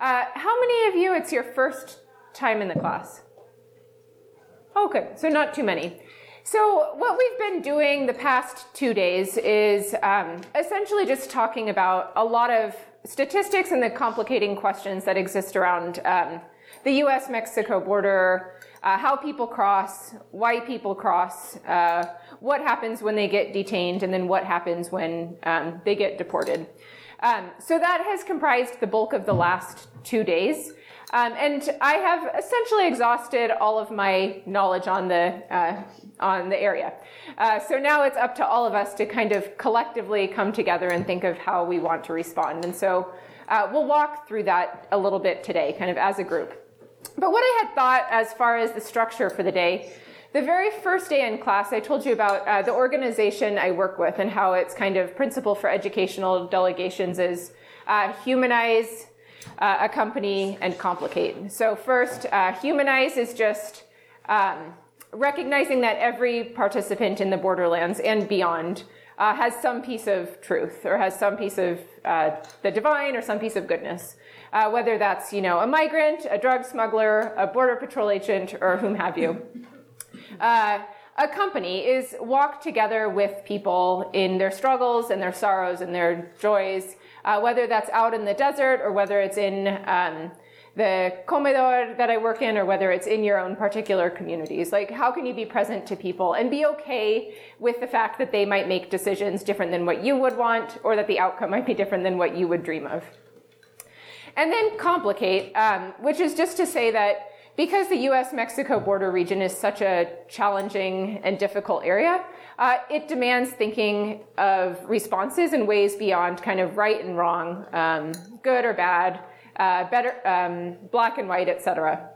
How many of you, it's your first time in the class? Oh, good. So not too many. So what we've been doing the past 2 days is essentially just talking about a lot of statistics and the complicating questions that exist around the U.S.-Mexico border, how people cross, why people cross, what happens when they get detained, and then what happens when they get deported. So that has comprised the bulk of the last 2 days. And I have essentially exhausted all of my knowledge on the area. So now it's up to all of us to kind of collectively come together and think of how we want to respond. And so we'll walk through that a little bit today, kind of as a group. But what I had thought as far as the structure for the day, the very first day in class, I told you about the organization I work with and how its kind of principle for educational delegations is humanize, accompany, and complicate. So first, humanize is just recognizing that every participant in the borderlands and beyond has some piece of truth or has some piece of the divine or some piece of goodness, whether that's, a migrant, a drug smuggler, a border patrol agent, or whom have you. Accompany is walk together with people in their struggles and their sorrows and their joys, whether that's out in the desert or whether it's in the comedor that I work in or whether it's in your own particular communities. Like, how can you be present to people and be okay with the fact that they might make decisions different than what you would want or that the outcome might be different than what you would dream of? And then complicate, which is just to say that because the U.S.-Mexico border region is such a challenging and difficult area, it demands thinking of responses in ways beyond kind of right and wrong, good or bad, better, black and white, etc.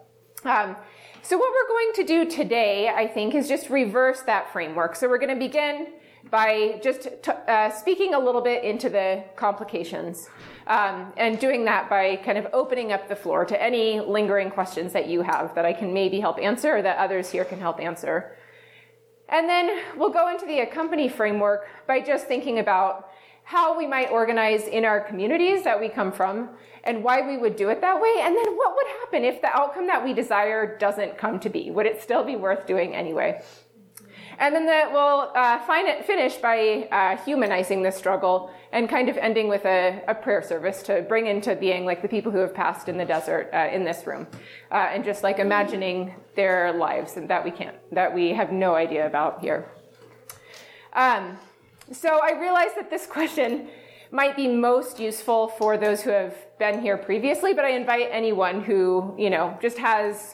So what we're going to do today, I think, is just reverse that framework. So we're going to begin by just speaking a little bit into the complications. And doing that by kind of opening up the floor to any lingering questions that you have that I can maybe help answer or that others here can help answer. And then we'll go into the accompany framework by just thinking about how we might organize in our communities that we come from and why we would do it that way. And then what would happen if the outcome that we desire doesn't come to be? Would it still be worth doing anyway? And then we'll finish by humanizing the struggle and kind of ending with a prayer service to bring into being like the people who have passed in the desert in this room, and just like imagining their lives and that we have no idea about here. So I realize that this question might be most useful for those who have been here previously, but I invite anyone who just has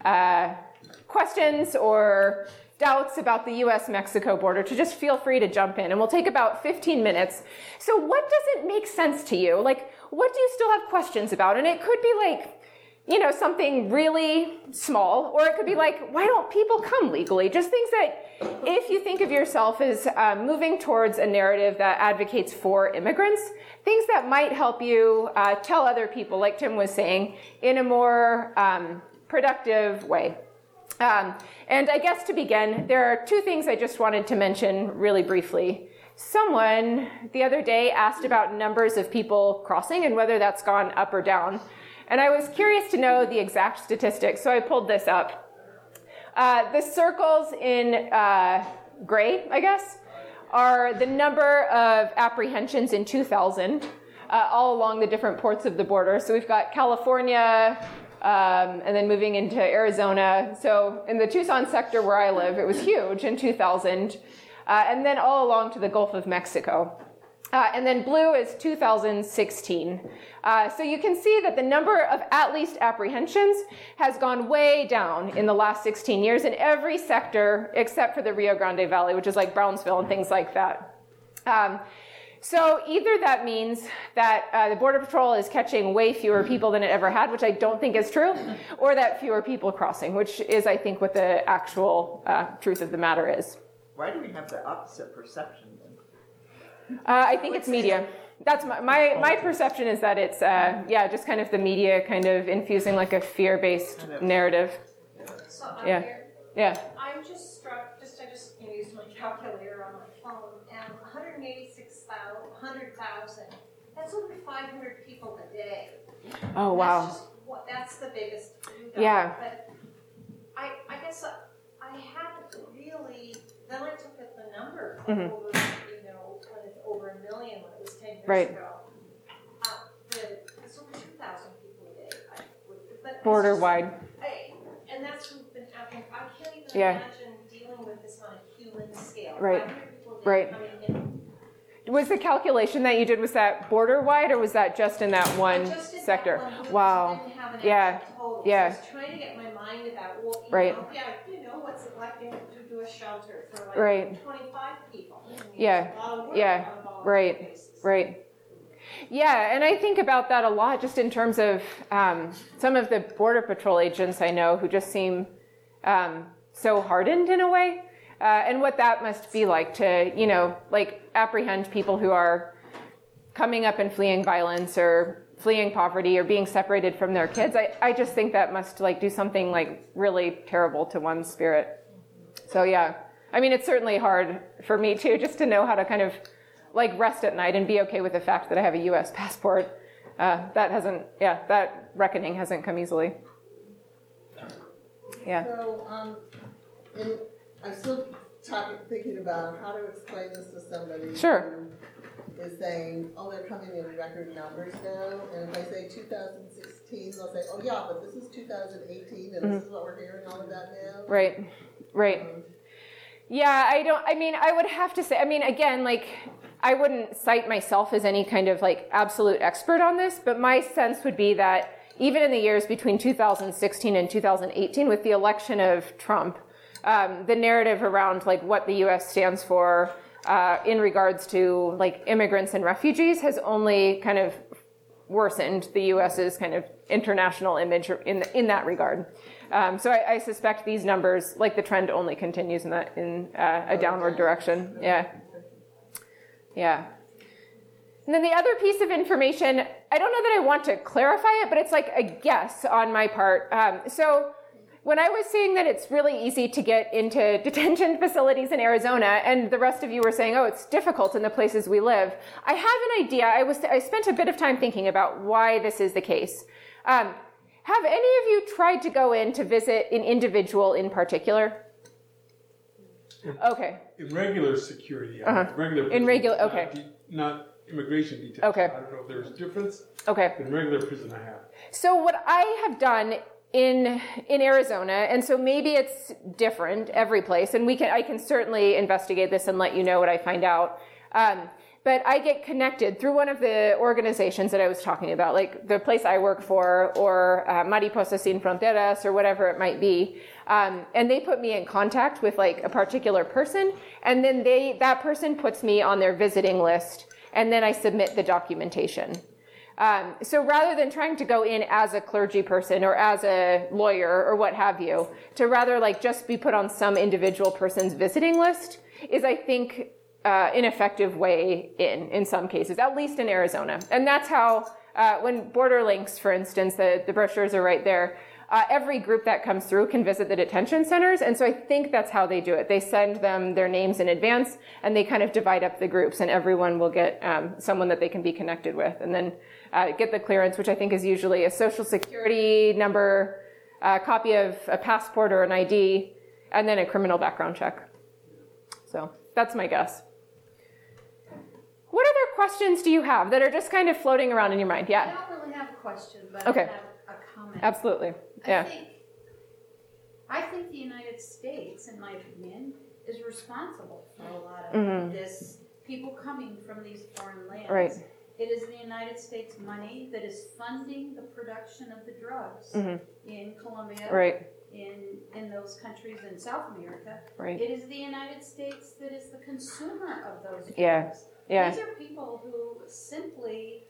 questions or doubts about the U.S.-Mexico border to just feel free to jump in. And we'll take about 15 minutes. So what doesn't make sense to you? Like, what do you still have questions about? And it could be like, something really small, or it could be like, why don't people come legally? Just things that, if you think of yourself as moving towards a narrative that advocates for immigrants, things that might help you tell other people, like Tim was saying, in a more productive way. And I guess to begin, there are two things I just wanted to mention really briefly. Someone the other day asked about numbers of people crossing and whether that's gone up or down. And I was curious to know the exact statistics, so I pulled this up. The circles in gray, I guess, are the number of apprehensions in 2000 all along the different ports of the border. So we've got California, and then moving into Arizona. So in the Tucson sector where I live, it was huge in 2000. And then all along to the Gulf of Mexico. And then blue is 2016. So you can see that the number of at least apprehensions has gone way down in the last 16 years in every sector except for the Rio Grande Valley, which is like Brownsville and things like that. So either that means that the Border Patrol is catching way fewer people than it ever had, which I don't think is true, or that fewer people crossing, which is, I think, what the actual truth of the matter is. Why do we have the opposite perception then? I think it's media. That's my perception is that it's, just kind of the media kind of infusing like a fear-based narrative. So I'm Yeah. here. Yeah. I'm just struck, I just used my calculator on my phone, and 100,000, that's over 500 people a day. Oh, wow. That's the biggest. Yeah. But I guess I hadn't really. Then I took at the number of Mhm. over, when it's over 1 million when it was 10 years Right. ago. It's over 2,000 people a day. But Border wide. And that's who've been having. I can't even Yeah. imagine dealing with this on a human scale. Right. 500 people a day Right. coming in. Was the calculation that you did, was that border wide, or was that just in that one I just did sector? that one, Wow. didn't have an Yeah. actual total. Yeah. So I was trying to get my mind about, well, Right. what's it like to do a shelter for like Right. 25 people? Yeah. It's a lot of work Yeah. on a volunteer Right. basis. Right. Yeah, and I think about that a lot just in terms of some of the Border Patrol agents I know who just seem so hardened in a way. And what that must be like to, like apprehend people who are coming up and fleeing violence or fleeing poverty or being separated from their kids. I just think that must like do something like really terrible to one's spirit. So yeah, I mean, it's certainly hard for me too, just to know how to kind of like rest at night and be okay with the fact that I have a U.S. passport. That reckoning hasn't come easily. Yeah. So, I'm still thinking about how to explain this to somebody Sure. who is saying, oh, they're coming in record numbers now. And if I say 2016, they'll say, oh, yeah, but this is 2018, and this is what we're hearing all about now. Right. Yeah, I would have to say, again, like, I wouldn't cite myself as any kind of like absolute expert on this, but my sense would be that even in the years between 2016 and 2018, with the election of Trump, the narrative around like what the U.S. stands for in regards to like immigrants and refugees has only kind of worsened the U.S.'s kind of international image in that regard. So I suspect these numbers, like the trend, only continues in a downward direction. Yeah. And then the other piece of information, I don't know that I want to clarify it, but it's like a guess on my part. So when I was saying that it's really easy to get into detention facilities in Arizona, and the rest of you were saying, oh, it's difficult in the places we live, I have an idea. I spent a bit of time thinking about why this is the case. Have any of you tried to go in to visit an individual in particular? Okay. In regular security, regular In regular, prison, okay. not immigration detention. Okay. I don't know if there's a difference. Okay. In regular prison, I have. So what I have done in Arizona, and so maybe it's different every place, and I can certainly investigate this and let you know what I find out. But I get connected through one of the organizations that I was talking about, like the place I work for, or Mariposas Sin Fronteras, or whatever it might be. And they put me in contact with like a particular person, and then that person puts me on their visiting list, and then I submit the documentation. So rather than trying to go in as a clergy person or as a lawyer or what have you, to rather like just be put on some individual person's visiting list is, I think, an effective way in some cases, at least in Arizona. And that's how, when Border Links, for instance, the brochures are right there, every group that comes through can visit the detention centers. And so I think that's how they do it. They send them their names in advance, and they kind of divide up the groups, and everyone will get someone that they can be connected with, and then get the clearance, which I think is usually a social security number, a copy of a passport or an ID, and then a criminal background check. So that's my guess. What other questions do you have that are just kind of floating around in your mind? I Yeah. don't really have a question, but Okay. I have a comment. Absolutely. Yeah. I think the United States, in my opinion, is responsible for a lot of Mhm. this, people coming from these foreign lands. Right. It is the United States money that is funding the production of the drugs Mhm. in Colombia, Right. in those countries in South America. Right. It is the United States that is the consumer of those drugs. Yeah. Yeah. These are people who simply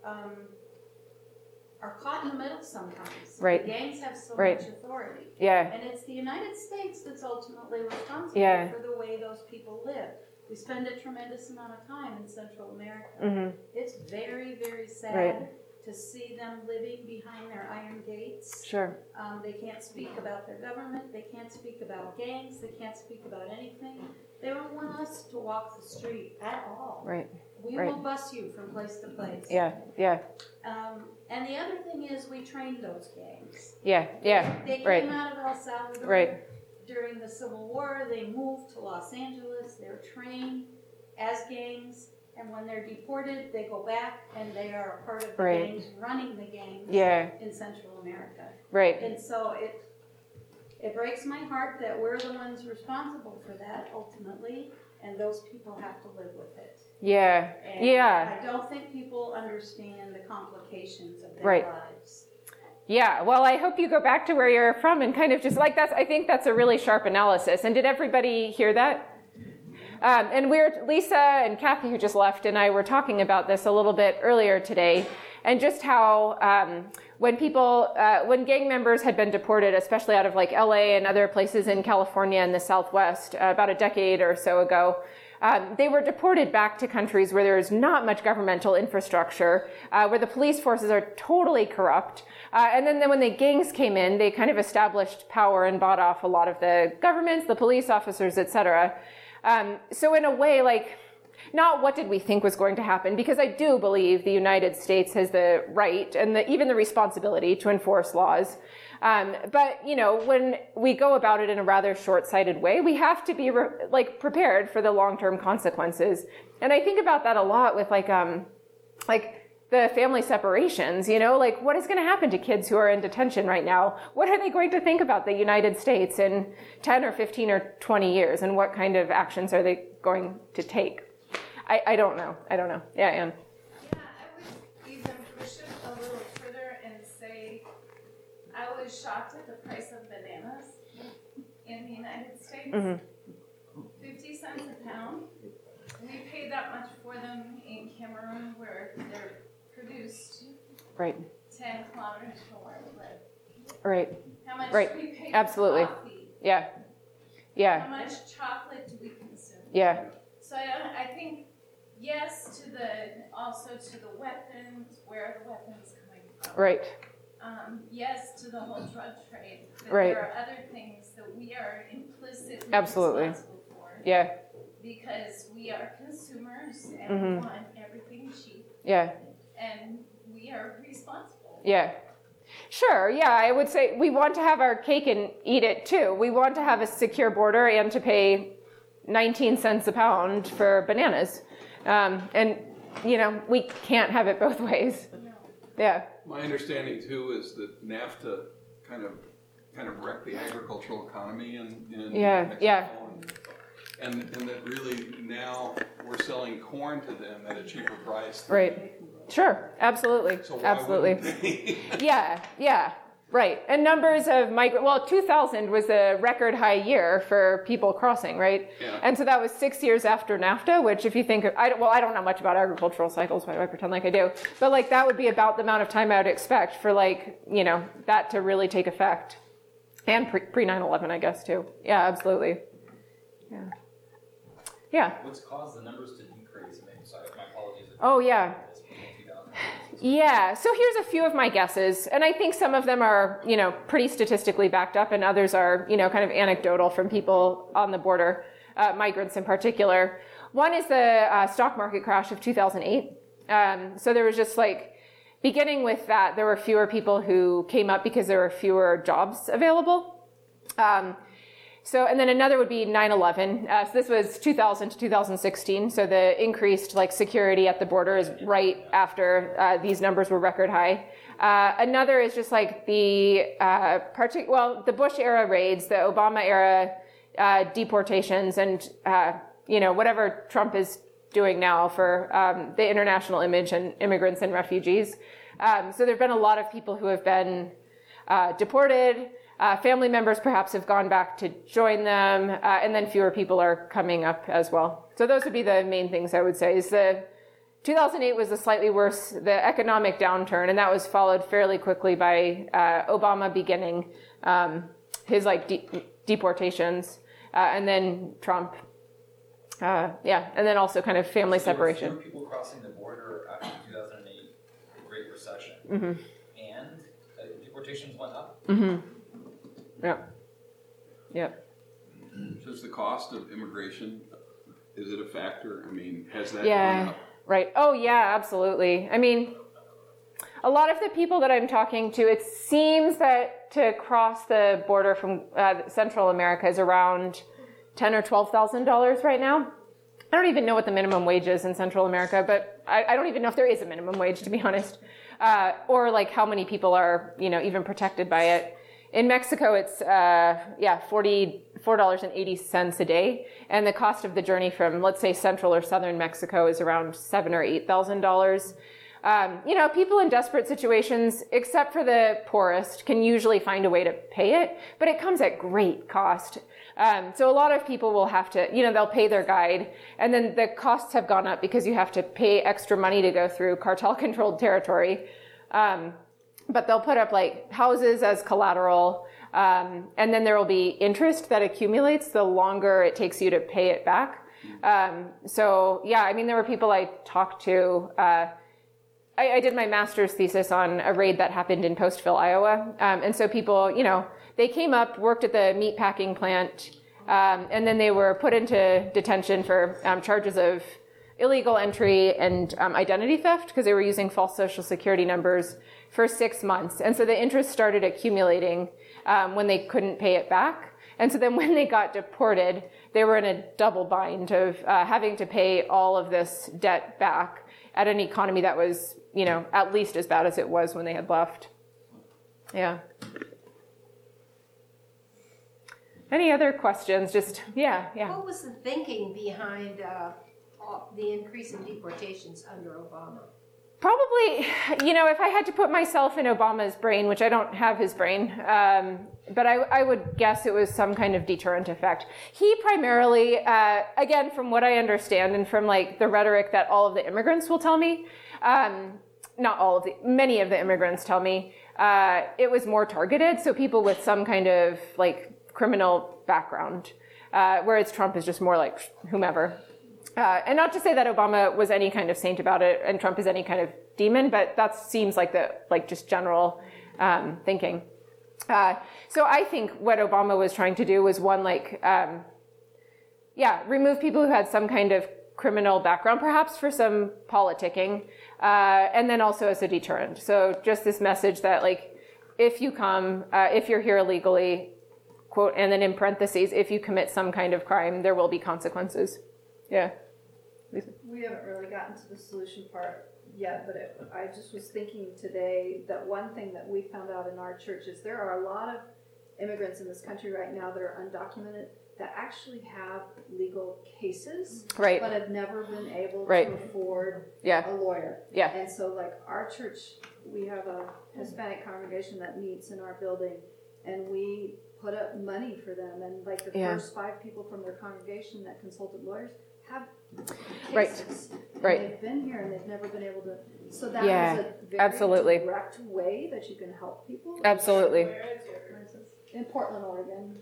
are caught in the middle sometimes. Right. The gangs have so Right. much authority. Yeah. And it's the United States that's ultimately responsible Yeah. for the way those people live. We spend a tremendous amount of time in Central America. Mhm. It's very, very sad Right. to see them living behind their iron gates. Sure. They can't speak about their government. They can't speak about gangs. They can't speak about anything. They don't want us to walk the street at all. Right. We Right. will bus you from place to place. Yeah, yeah, And the other thing is we trained those gangs. yeah, yeah. They Right. came out of El Salvador Right. during the Civil War. They moved to Los Angeles. They're trained as gangs. And when they're deported, they go back and they are a part of the Right. gangs, running the gangs Yeah. in Central America. Right. And so it breaks my heart that we're the ones responsible for that ultimately, and those people have to live with it. Yeah. And Yeah. I don't think people understand the complications of their Right. lives. Yeah. Well, I hope you go back to where you're from and kind of just like I think that's a really sharp analysis. And did everybody hear that? And Lisa and Kathy, who just left, and I were talking about this a little bit earlier today, and just how when gang members had been deported, especially out of like LA and other places in California and the Southwest, about a decade or so ago, they were deported back to countries where there's not much governmental infrastructure, where the police forces are totally corrupt. And then when the gangs came in, they kind of established power and bought off a lot of the governments, the police officers, etc. So in a way, like, not what did we think was going to happen, because I do believe the United States has the right and even the responsibility to enforce laws. But, when we go about it in a rather short-sighted way, we have to be prepared for the long-term consequences. And I think about that a lot with the family separations, what is going to happen to kids who are in detention right now? What are they going to think about the United States in 10 or 15 or 20 years? And what kind of actions are they going to take? I don't know. Yeah, Anne. Yeah, I would even push it a little further and say I was shocked at the price of bananas in the United States. Mm-hmm. 50 cents a pound. We pay that much for them in Cameroon, where they're produced Right. 10 kilometers from where we live. Right. How much Right. do we pay Absolutely. for coffee? Yeah. How Yeah. much chocolate do we consume? Yeah. So I think yes also to the weapons, where are the weapons coming from? Right. Yes to the whole drug trade, but Right. there are other things that we are implicitly Absolutely. responsible for. Yeah. Because we are consumers and Mhm. we want everything cheap, Yeah. and we are responsible. Yeah. Sure. Yeah. I would say we want to have our cake and eat it too. We want to have a secure border and to pay 19 cents a pound for bananas. And, we can't have it both ways. Yeah. My understanding too is that NAFTA kind of wrecked the agricultural economy in Yeah, Mexico. yeah. And that really now we're selling corn to them at a cheaper price. Right. Sure. Absolutely. So why Absolutely. wouldn't they? Yeah. Yeah. Right. And numbers of 2000 was a record high year for people crossing, right? Yeah. And so that was 6 years after NAFTA, which if you think, I don't know much about agricultural cycles, why do I pretend like I do? But that would be about the amount of time I would expect for that to really take effect. And pre 9/11, I guess, too. Yeah, absolutely. Yeah. Yeah. What's caused the numbers to decrease? Sorry, my apologies. Oh, yeah. Yeah, so here's a few of my guesses, and I think some of them are, pretty statistically backed up, and others are, kind of anecdotal from people on the border, migrants in particular. One is the stock market crash of 2008. So there was just beginning with that, there were fewer people who came up because there were fewer jobs available. And then another would be 9/11. So this was 2000 to 2016. So the increased security at the border is right after these numbers were record high. Another is just the Bush era raids, the Obama era deportations, and whatever Trump is doing now for the international image and immigrants and refugees. So there've been a lot of people who have been deported. Family members perhaps have gone back to join them, and then fewer people are coming up as well. So those would be the main things I would say. Is the 2008 was the slightly worse, the economic downturn, and that was followed fairly quickly by Obama beginning his deportations, and then Trump. And then also kind of family separation. There were fewer people crossing the border after the 2008 Great Recession, and deportations went up. Mm-hmm. Yeah. Does the cost of immigration, is it a factor? I mean, has that Yeah. gone up? Right. Oh, yeah, absolutely. I mean, a lot of the people that I'm talking to, it seems that to cross the border from Central America is around $10,000 or $12,000 right now. I don't even know what the minimum wage is in Central America, but I don't even know if there is a minimum wage, to be honest, or like how many people are, even protected by it. In Mexico, it's $44.80 a day, and the cost of the journey from, let's say, central or southern Mexico is around $7,000 or $8,000. People in desperate situations, except for the poorest, can usually find a way to pay it, but it comes at great cost. So a lot of people will have to, they'll pay their guide, and then the costs have gone up because you have to pay extra money to go through cartel-controlled territory. But they'll put up like houses as collateral, and then there will be interest that accumulates the longer it takes you to pay it back. There were people I talked to. I did my master's thesis on a raid that happened in Postville, Iowa. And so people, they came up, worked at the meat packing plant, and then they were put into detention for charges of illegal entry and identity theft because they were using false social security numbers for 6 months. And so the interest started accumulating when they couldn't pay it back. And so then when they got deported, they were in a double bind of having to pay all of this debt back at an economy that was, at least as bad as it was when they had left. Yeah. Any other questions? Yeah. What was the thinking behind the increase in deportations under Obama? Probably, if I had to put myself in Obama's brain, which I don't have his brain, but I would guess it was some kind of deterrent effect. He primarily, again, from what I understand and from like the rhetoric that all of the immigrants will tell me, many of the immigrants tell me, it was more targeted. So people with some kind of like criminal background, whereas Trump is just more like whomever. And not to say that Obama was any kind of saint about it and Trump is any kind of demon, but that seems like just general thinking. So I think what Obama was trying to do was remove people who had some kind of criminal background, perhaps for some politicking, and then also as a deterrent. So just this message that if you come, if you're here illegally, quote, and then in parentheses, if you commit some kind of crime, there will be consequences. Yeah. Lisa? We haven't really gotten to the solution part yet, but I just was thinking today that one thing that we found out in our church is there are a lot of immigrants in this country right now that are undocumented that actually have legal cases, right, but have never been able right. to afford yeah. a lawyer. Yeah. And so our church, we have a Hispanic congregation that meets in our building, and we put up money for them, and the first 5 people from their congregation that consulted lawyers have cases. Right. They've been here and they've never been able to. So that is a very absolutely. direct way that you can help people. Absolutely. Where is your person? In Portland, Oregon.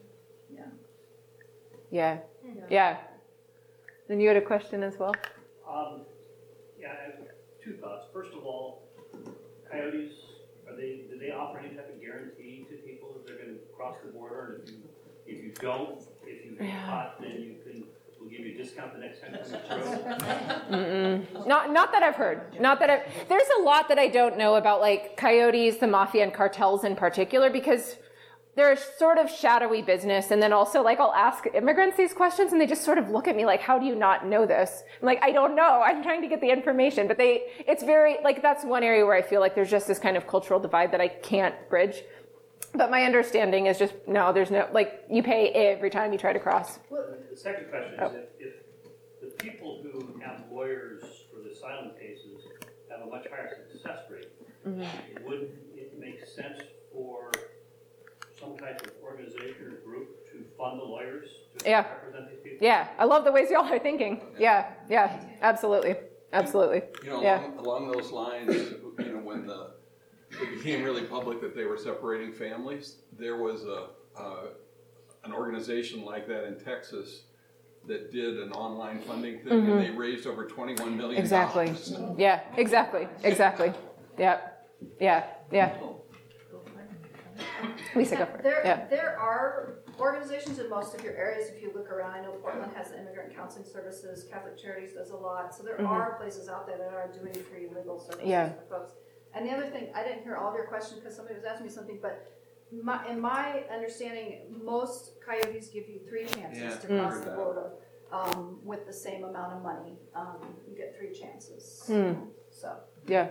Yeah. Then you had a question as well? I have 2 thoughts. First of all, coyotes, do they offer any type of guarantee to people that they're going to cross the border? And if you get caught, then we'll give you a discount the next time you come through. Not that I've heard. There's a lot that I don't know about coyotes, the mafia, and cartels in particular, because they're sort of shadowy business. And then also I'll ask immigrants these questions and they just sort of look at me like, how do you not know this? I'm like, I don't know. I'm trying to get the information. But it's very, that's one area where I feel like there's just this kind of cultural divide that I can't bridge. But my understanding is just, no, there's no, you pay every time you try to cross. Well, the second question is if the people who have lawyers for the asylum cases have a much higher success rate, wouldn't it make sense for some type of organization or group to fund the lawyers to represent these people? Yeah, I love the ways y'all are thinking. Yeah, absolutely. Along those lines, when it became really public that they were separating families, there was an organization like that in Texas that did an online funding thing, and they raised over $21 million. Exactly. Yeah, exactly. Yeah. Lisa, go for it. There are organizations in most of your areas. If you look around, I know Portland has Immigrant Counseling Services, Catholic Charities does a lot. So there are places out there that are doing free legal services for folks. And the other thing, I didn't hear all of your questions because somebody was asking me something, but in my understanding, most coyotes give you 3 chances to cross the border with the same amount of money. You get 3 chances. So. Yeah.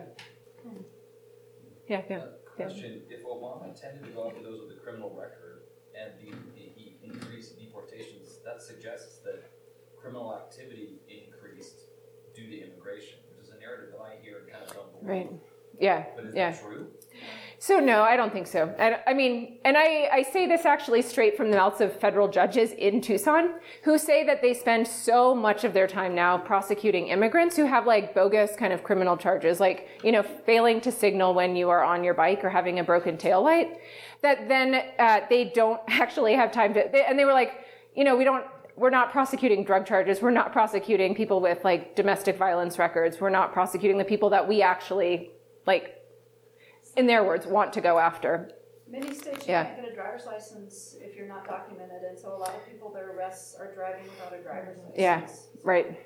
Question: if Obama intended to go after those with a criminal record and he increased deportations, that suggests that criminal activity increased due to immigration, which is a narrative that I hear kind of don't believe. Right. Yeah. But is that true? So no, I don't think so. I mean, and I say this actually straight from the mouths of federal judges in Tucson who say that they spend so much of their time now prosecuting immigrants who have like bogus kind of criminal charges, like, you know, failing to signal when you are on your bike or having a broken taillight, that then they don't actually have time to, and they were like, you know, we're not prosecuting drug charges. We're not prosecuting people with like domestic violence records. We're not prosecuting the people that we actually like, in their words, want to go after. Many states you can't get a driver's license if you're not documented, and so a lot of people, their arrests are driving without a driver's license. Yeah, right.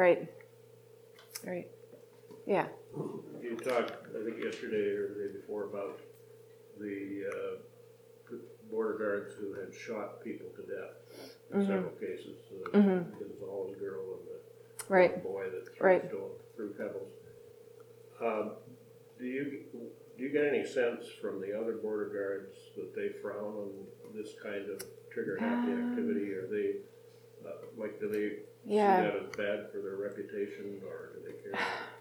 Yeah. You talked, I think yesterday or the day before, about the border guards who had shot people to death in several cases. It was a Holland girl and the boy that threw pebbles. Do you get any sense from the other border guards that they frown on this kind of trigger-happy activity? Are they, do they see that as bad for their reputation, or do they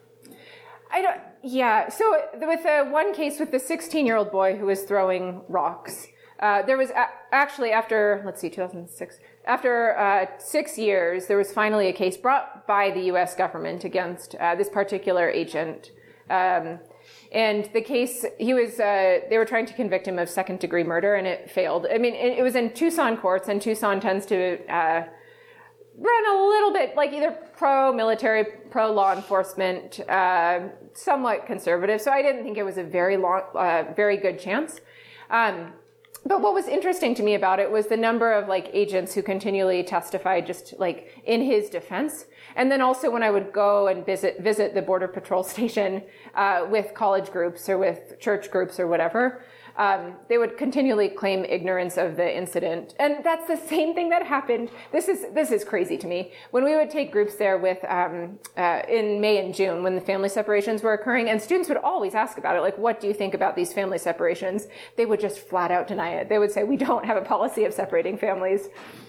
care? So with one case with the 16-year-old boy who was throwing rocks, there was actually after 2006, after 6 years, there was finally a case brought by the U.S. government against this particular agent. And the case, they were trying to convict him of second-degree murder, and it failed. I mean, it was in Tucson courts, and Tucson tends to run a little bit like either pro-military, pro-law enforcement, somewhat conservative. So I didn't think it was a very good chance. But what was interesting to me about it was the number of like agents who continually testified just like in his defense. And then also when I would go and visit the Border Patrol station with college groups or with church groups or whatever, they would continually claim ignorance of the incident. And that's the same thing that happened. This is crazy to me. When we would take groups there with in May and June when the family separations were occurring, and students would always ask about it, like, what do you think about these family separations? They would just flat out deny it. They would say, we don't have a policy of separating families.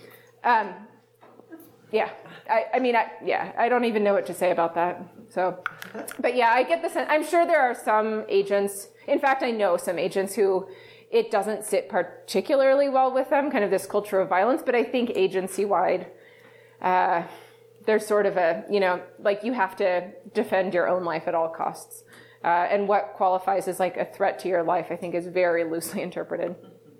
I don't even know what to say about that. So, but yeah, I get the sense. I'm sure there are some agents. In fact, I know some agents who it doesn't sit particularly well with them, kind of this culture of violence. But I think agency-wide, there's sort of a, like you have to defend your own life at all costs. And what qualifies as like a threat to your life, I think, is very loosely interpreted.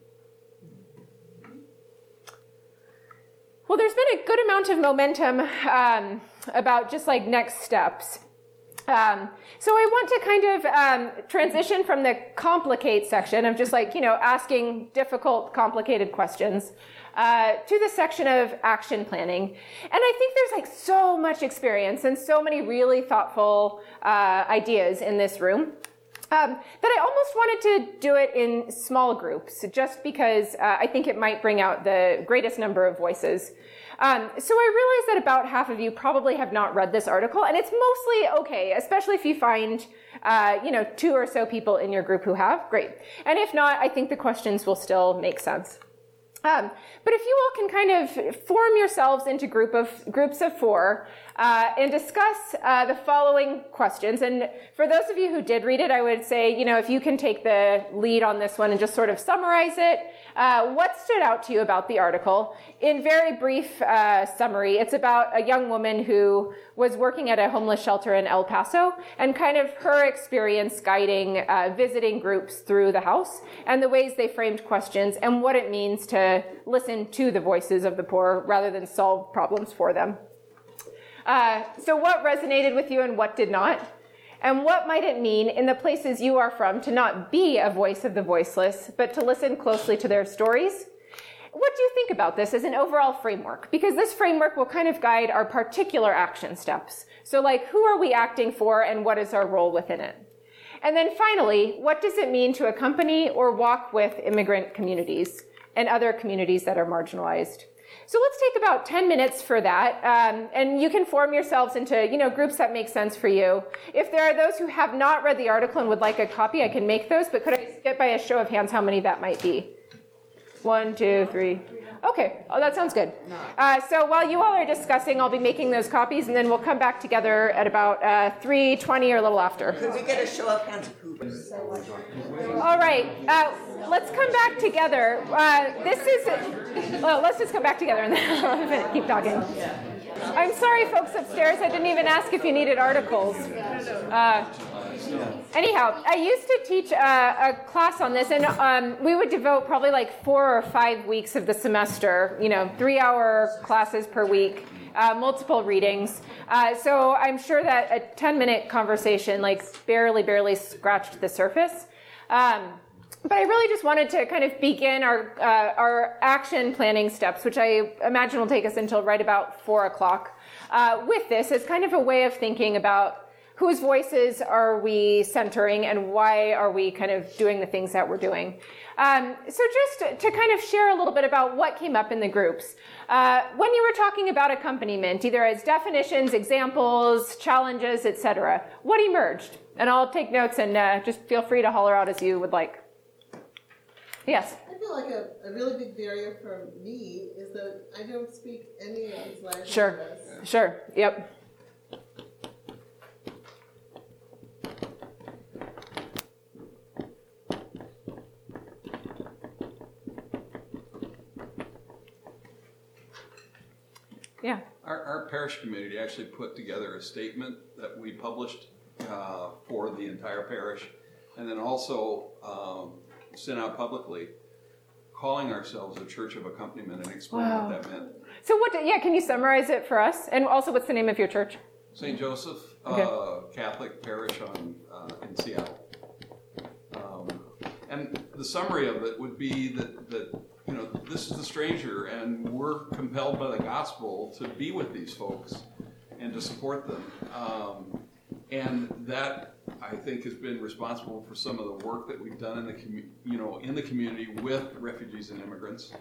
Well, there's been a good amount of momentum about just like next steps. So I want to kind of transition from the complicate section of just like, asking difficult, complicated questions to the section of action planning. And I think there's like so much experience and so many really thoughtful ideas in this room. That I almost wanted to do it in small groups, just because I think it might bring out the greatest number of voices. So I realize that about half of you probably have not read this article, and it's mostly okay, especially if you find, 2 or so people in your group who have. Great. And if not, I think the questions will still make sense. But if you all can kind of form yourselves into groups of 4 and discuss the following questions. And for those of you who did read it, I would say, if you can take the lead on this one and just sort of summarize it. What stood out to you about the article? In very brief summary, it's about a young woman who was working at a homeless shelter in El Paso and kind of her experience guiding visiting groups through the house and the ways they framed questions and what it means to listen to the voices of the poor rather than solve problems for them. So what resonated with you and what did not? And what might it mean in the places you are from to not be a voice of the voiceless, but to listen closely to their stories? What do you think about this as an overall framework? Because this framework will kind of guide our particular action steps. So like, who are we acting for and what is our role within it? And then finally, what does it mean to accompany or walk with immigrant communities and other communities that are marginalized? So let's take about 10 minutes for that, and you can form yourselves into, groups that make sense for you. If there are those who have not read the article and would like a copy, I can make those, but could I get by a show of hands how many that might be? 1, 2, 3. Okay, oh, that sounds good. So while you all are discussing, I'll be making those copies, and then we'll come back together at about 3:20 or a little after. Could we get a show of hands of who? All right, let's come back together. Let's just come back together and then keep talking. I'm sorry, folks upstairs, I didn't even ask if you needed articles. Anyhow, I used to teach a class on this, and we would devote probably like 4 or 5 weeks of the semester, 3-hour classes per week, multiple readings. So I'm sure that a 10-minute conversation barely scratched the surface. But I really just wanted to kind of begin our action planning steps, which I imagine will take us until right about 4 o'clock, with this as kind of a way of thinking about whose voices are we centering and why are we kind of doing the things that we're doing. So just to kind of share a little bit about what came up in the groups. When you were talking about accompaniment, either as definitions, examples, challenges, etc., what emerged? And I'll take notes and just feel free to holler out as you would like. Yes? I feel like a really big barrier for me is that I don't speak any of these languages. Sure, yep. Yeah. Our parish community actually put together a statement that we published for the entire parish, and then also sent out publicly, calling ourselves a church of accompaniment and explaining what that meant. So can you summarize it for us? And also, what's the name of your church? St. Joseph Catholic Parish in Seattle. And the summary of it would be that this is the stranger, and we're compelled by the gospel to be with these folks and to support them. And that, I think, has been responsible for some of the work that we've done in the community with refugees and immigrants,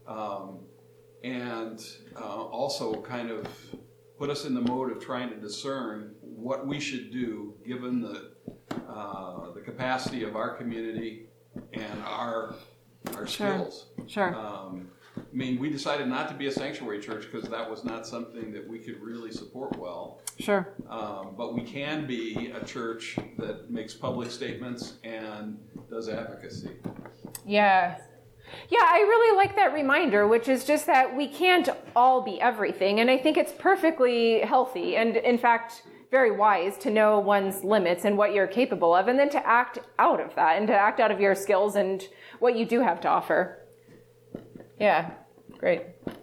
and also kind of put us in the mode of trying to discern what we should do given the capacity of our community and our skills. Sure. We decided not to be a sanctuary church because that was not something that we could really support well. Sure. But we can be a church that makes public statements and does advocacy. Yeah. Yeah, I really like that reminder, which is just that we can't all be everything. And I think it's perfectly healthy and, in fact, very wise to know one's limits and what you're capable of, and then to act out of that and to act out of your skills and what you do have to offer. Yeah, great.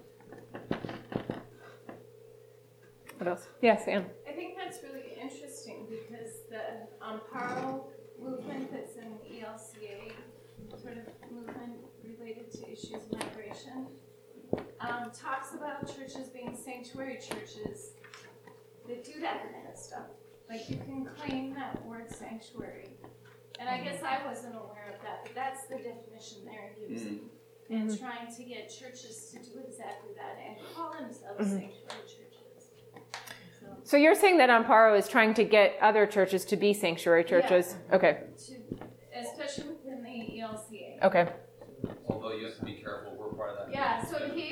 What else? Yes, Anne. I think that's really interesting because the Amparo movement that's in the ELCA sort of movement related to issues of migration talks about churches being sanctuary churches that do that kind of stuff. Like, you can claim that word sanctuary. And I guess I wasn't aware of that, but that's the definition they're using. And trying to get churches to do exactly that and call themselves sanctuary churches. So you're saying that Amparo is trying to get other churches to be sanctuary churches? Yeah. Okay. Especially within the ELCA. Okay. Although you have to be careful, we're part of that. Yeah,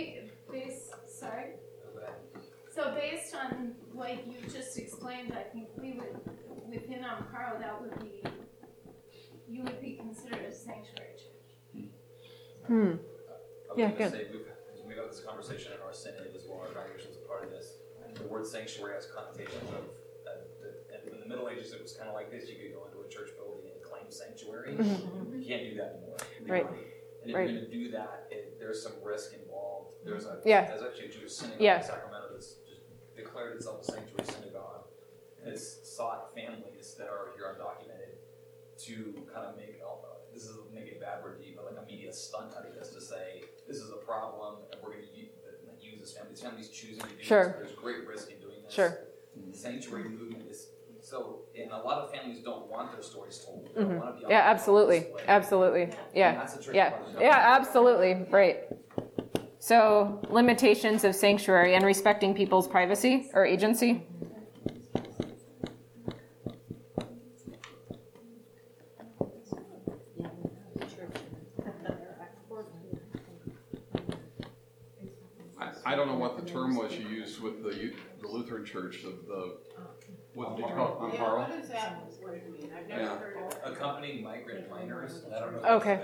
So based on what you just explained, I think we would, within Amparo, you would be considered a sanctuary church. I was going to say, we've had this conversation in our synod as well, our congregation is a part of this. The word sanctuary has connotations of, in the Middle Ages it was kind of like this, you could go into a church building and claim sanctuary. You can't do that anymore. Right. And if you're going to do that, there's some risk involved. There's actually a Jewish synagogue in Sacramento that's just declared itself a sanctuary synagogue. And it's sought families that are here undocumented to kind of make, this is make a bad word, but like a media stunt out of this to say, this is a problem and we're going to use this family. This family's choosing to do this. There's great risk in doing this. The sanctuary movement is, and a lot of families don't want their stories told. They don't want to be absolutely. Absolutely. Yeah. That's the tricky part. Yeah, absolutely. Right. So, limitations of sanctuary and respecting people's privacy or agency. I don't know what the term was you used with the Lutheran Church of the, what did you call it, Amparo? What does that word mean? I've never heard of it. Accompanying migrant minors. I don't know. Okay.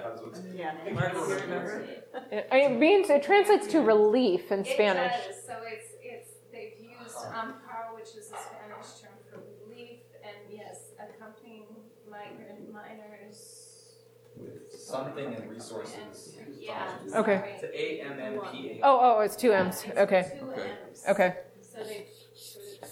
Yeah. It translates to relief in Spanish. It does. So it's they've used amparo, which is a Spanish term for relief, and yes, accompanying migrant minors. With something and resources. Yeah. Okay. It's AMMPA. Oh, it's two M's. Okay. Two M's. Okay. So they sort of,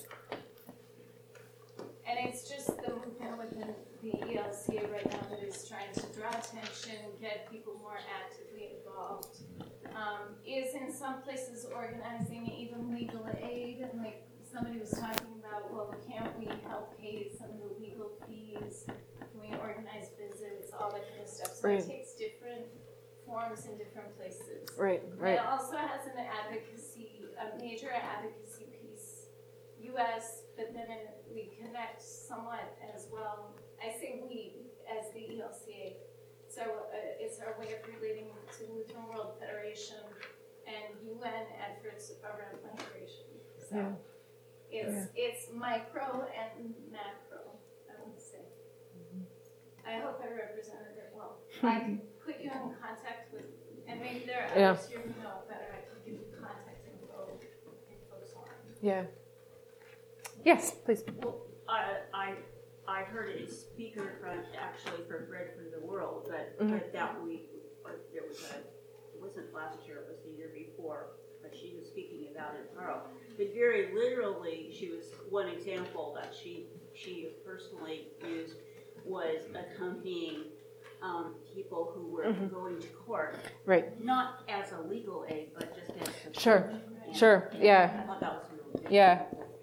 and it's just the movement within the ELCA right now that is trying to draw attention, get people more actively involved. Is in some places organizing even legal aid, and like somebody was talking about, well, can't we help pay some of the legal fees? Can we organize visits, all that kind of stuff? So it takes different forms in different places. Right. It also has an advocacy, a major advocacy piece, U.S., but then we connect somewhat as well. I say we as the ELCA. So it's our way of relating to Lutheran World Federation and UN efforts around migration. So it's micro and macro, I would say. I hope I represented it well. I can put you in contact with, and maybe there are others here who know it better. I can give you contact info if folks want. Yeah. Yes, please. Well, I heard a speaker from Bread for the World, but that week there was it wasn't last year, it was the year before, but she was speaking about Amparo. But very literally, she was one example that she personally used was accompanying people who were going to court, not as a legal aid, but just as support. Sure. Yeah. I thought that was really good. Yeah.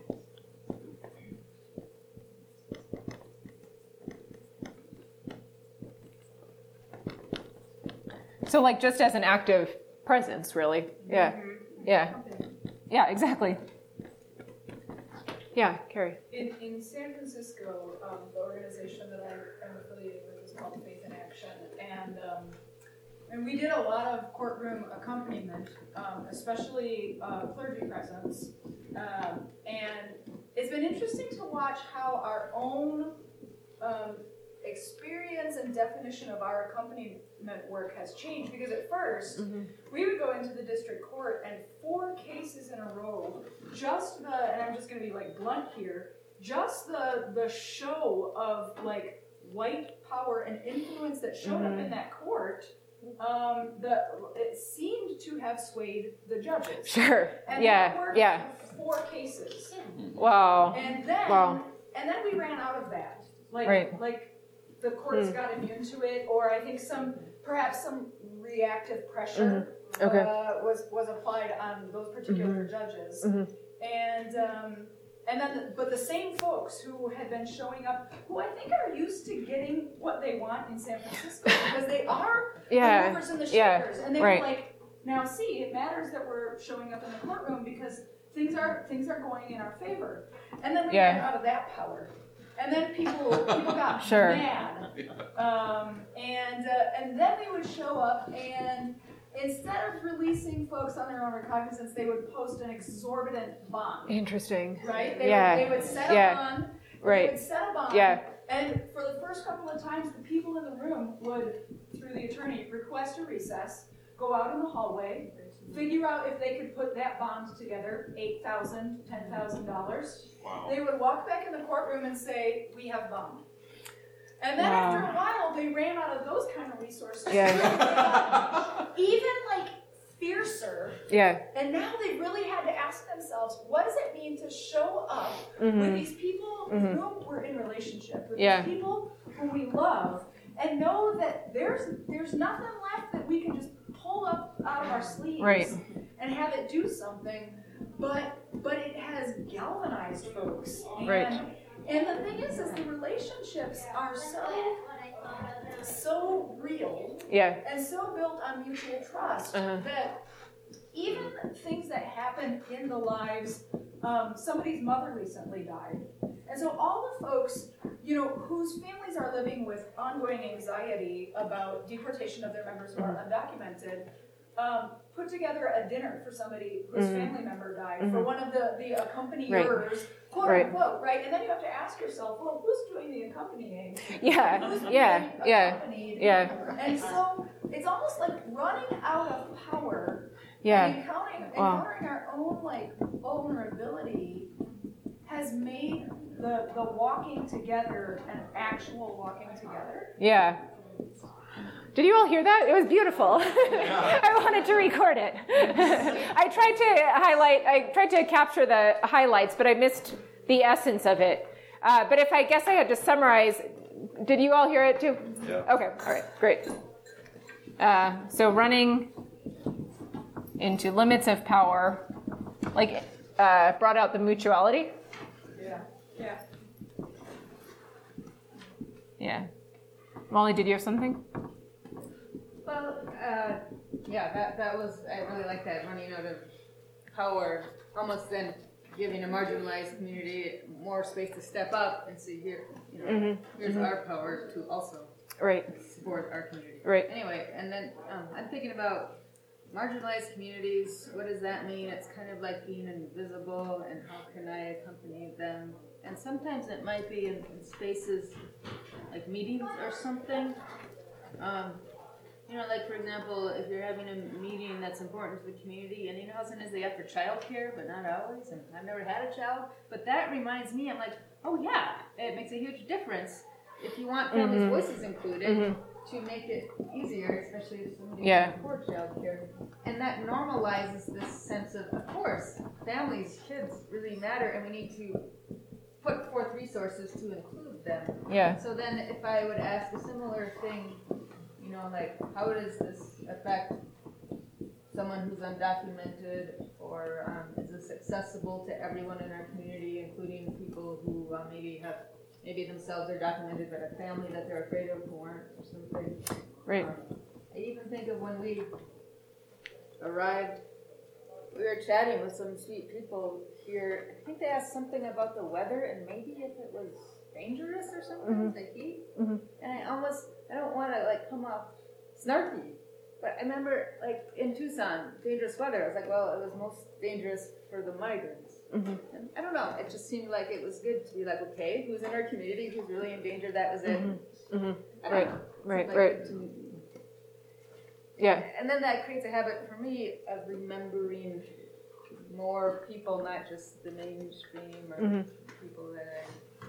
So, like, just as an active presence, really. Yeah. Yeah. Yeah, exactly. Yeah, Carrie. In San Francisco, the organization that I'm affiliated with is called Faith in Action, and we did a lot of courtroom accompaniment, especially clergy presence, and it's been interesting to watch how our own experience and definition of our accompaniment work has changed, because at first we would go into the district court and 4 cases in a row, and I'm just going to be like blunt here, just the show of like white power and influence that showed up in that court, it seemed to have swayed the judges. Sure. And Yeah. that worked Yeah. for 4 cases. Wow. And then Wow. and then we ran out of that. Right. Like the courts got immune to it, or I think perhaps some reactive pressure was applied on those particular judges. And then but the same folks who had been showing up, who I think are used to getting what they want in San Francisco, because they are the movers and the shakers, and they were like, now see, it matters that we're showing up in the courtroom because things are going in our favor. And then we ran out of that power. And then people got mad, and then they would show up, and instead of releasing folks on their own recognizance, they would post an exorbitant bond. Interesting. Right? They would set a bond. Right. They would set a bond. Yeah. And for the first couple of times, the people in the room would, through the attorney, request a recess, go out in the hallway, figure out if they could put that bond together, $8,000, $10,000. Wow. They would walk back in the courtroom and say, we have bond. And then after a while, they ran out of those kind of resources. Yeah. Even like fiercer Yeah. And now they really had to ask themselves, what does it mean to show up with these people with whom we're in relationship, with these people who we love, and know that there's nothing left that we can just pull up out of our sleeves and have it do something, but it has galvanized folks. And the thing is the relationships are so real and so built on mutual trust that even things that happen in the lives, somebody's mother recently died. And so all the folks, whose families are living with ongoing anxiety about deportation of their members who are undocumented, put together a dinner for somebody whose family member died, for one of the accompaniers, quote unquote, right? And then you have to ask yourself, well, who's doing the accompanying? Who's being accompanied? And so it's almost like running out of power and encountering our own vulnerability has made the walking together an actual walking together. Yeah. Did you all hear that? It was beautiful. I wanted to record it. I tried to capture the highlights, but I missed the essence of it. But if I guess I had to summarize, did you all hear it too? Yeah. Okay, all right, great. So running into limits of power, brought out the mutuality. Yeah. Molly, did you have something? Well, that was, I really like that, running out of power, almost then giving a marginalized community more space to step up and see here's our power to also support our community. Right. Anyway, and then I'm thinking about marginalized communities. What does that mean? It's kind of like being invisible, and how can I accompany them? And sometimes it might be in spaces like meetings or something. For example, if you're having a meeting that's important to the community, and how sometimes they have for childcare, but not always, and I've never had a child, but that reminds me, I'm like, oh yeah, it makes a huge difference if you want families' voices included to make it easier, especially if somebody can afford childcare. And that normalizes this sense of course, families, kids really matter, and we need to put forth resources to include them. Yeah. So then if I would ask a similar thing, how does this affect someone who's undocumented, or is this accessible to everyone in our community, including people who maybe themselves are documented but a family that they're afraid of who aren't, or something. Right. I even think of when we arrived, we were chatting with some sweet people here. I think they asked something about the weather and maybe if it was dangerous or something, the heat. And I don't want to come off snarky, but I remember in Tucson, dangerous weather. I was like, well, it was most dangerous for the migrants. And I don't know. It just seemed like it was good to be okay, who's in our community, who's really in danger? That was it. Right. Yeah. And then that creates a habit for me of remembering more people, not just the mainstream or people that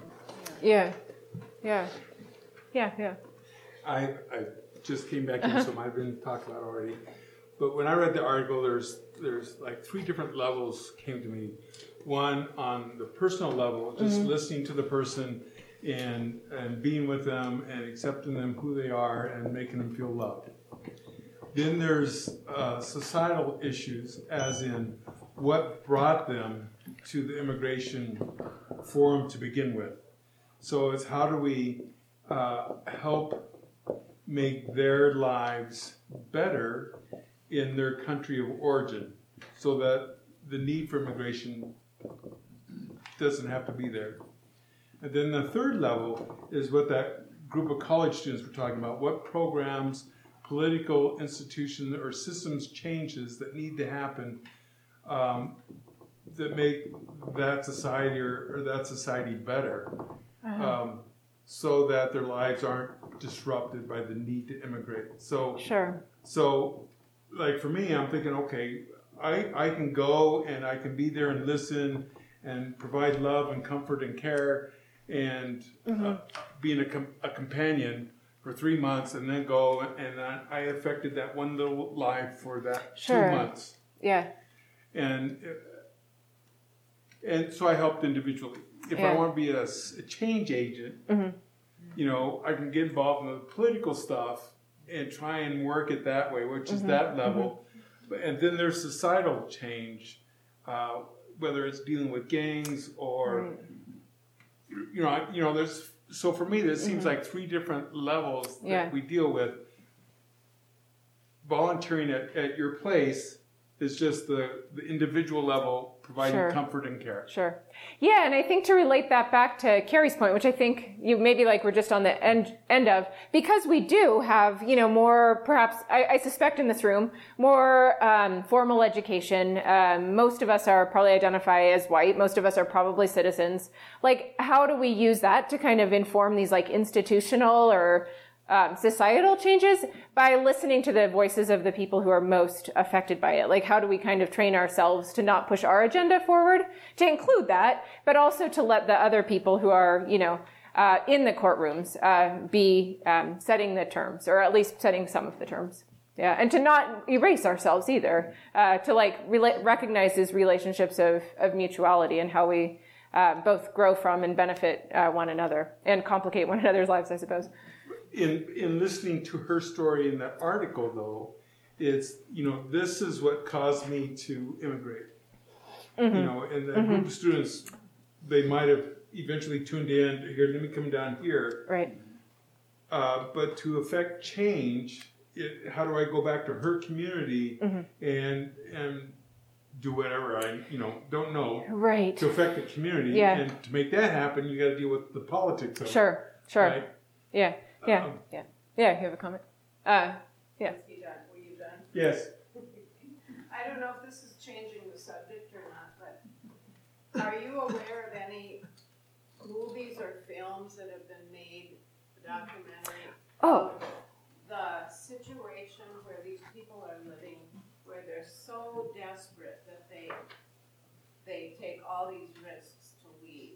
I just came back in, so it might have been talked about already. But when I read the article, there's three different levels came to me. One on the personal level, just listening to the person and being with them and accepting them who they are and making them feel loved. Then there's societal issues, as in what brought them to the immigration forum to begin with. So it's how do we help make their lives better in their country of origin, so that the need for immigration doesn't have to be there. And then the third level is what that group of college students were talking about. What programs, political institutions, or systems changes that need to happen that make that society or that society better, so that their lives aren't disrupted by the need to immigrate. So for me, I'm thinking, okay, I can go and I can be there and listen and provide love and comfort and care and being a companion for 3 months, and then go and I affected that one little life for that 2 months. Yeah. And so I helped individually. If I want to be a change agent, you know, I can get involved in the political stuff and try and work it that way, which is that level. And then there's societal change, whether it's dealing with gangs or, you know, there's, so for me, there seems like 3 different levels that we deal with. Volunteering at your place is just the individual level, providing comfort and care. Sure. Yeah, and I think to relate that back to Carrie's point, which I think you maybe like we're just on the end of, because we do have, you know, more, perhaps, I suspect in this room, more formal education. Most of us are probably identify as white. Most of us are probably citizens. Like, how do we use that to kind of inform these like institutional or societal changes? By listening to the voices of the people who are most affected by it. Like, how do we kind of train ourselves to not push our agenda forward, to include that, but also to let the other people who are, you know, in the courtrooms be setting the terms, or at least setting some of the terms. Yeah, and to not erase ourselves either, to like recognize these relationships of mutuality and how we both grow from and benefit one another and complicate one another's lives, I suppose. In listening to her story in that article, though, it's, you know, this is what caused me to immigrate. You know, and the group of students, they might have eventually tuned in, here, let me come down here. Right. But to affect change, how do I go back to her community and do whatever I, you know, don't know. Right. To affect the community. Yeah. And to make that happen, you got to deal with the politics of it. Sure. Right? Yeah. Yeah. You have a comment? Yeah. Were you done? Yes. I don't know if this is changing the subject or not, but are you aware of any movies or films that have been made, documentary, of the situation where these people are living, where they're so desperate that they take all these risks to leave?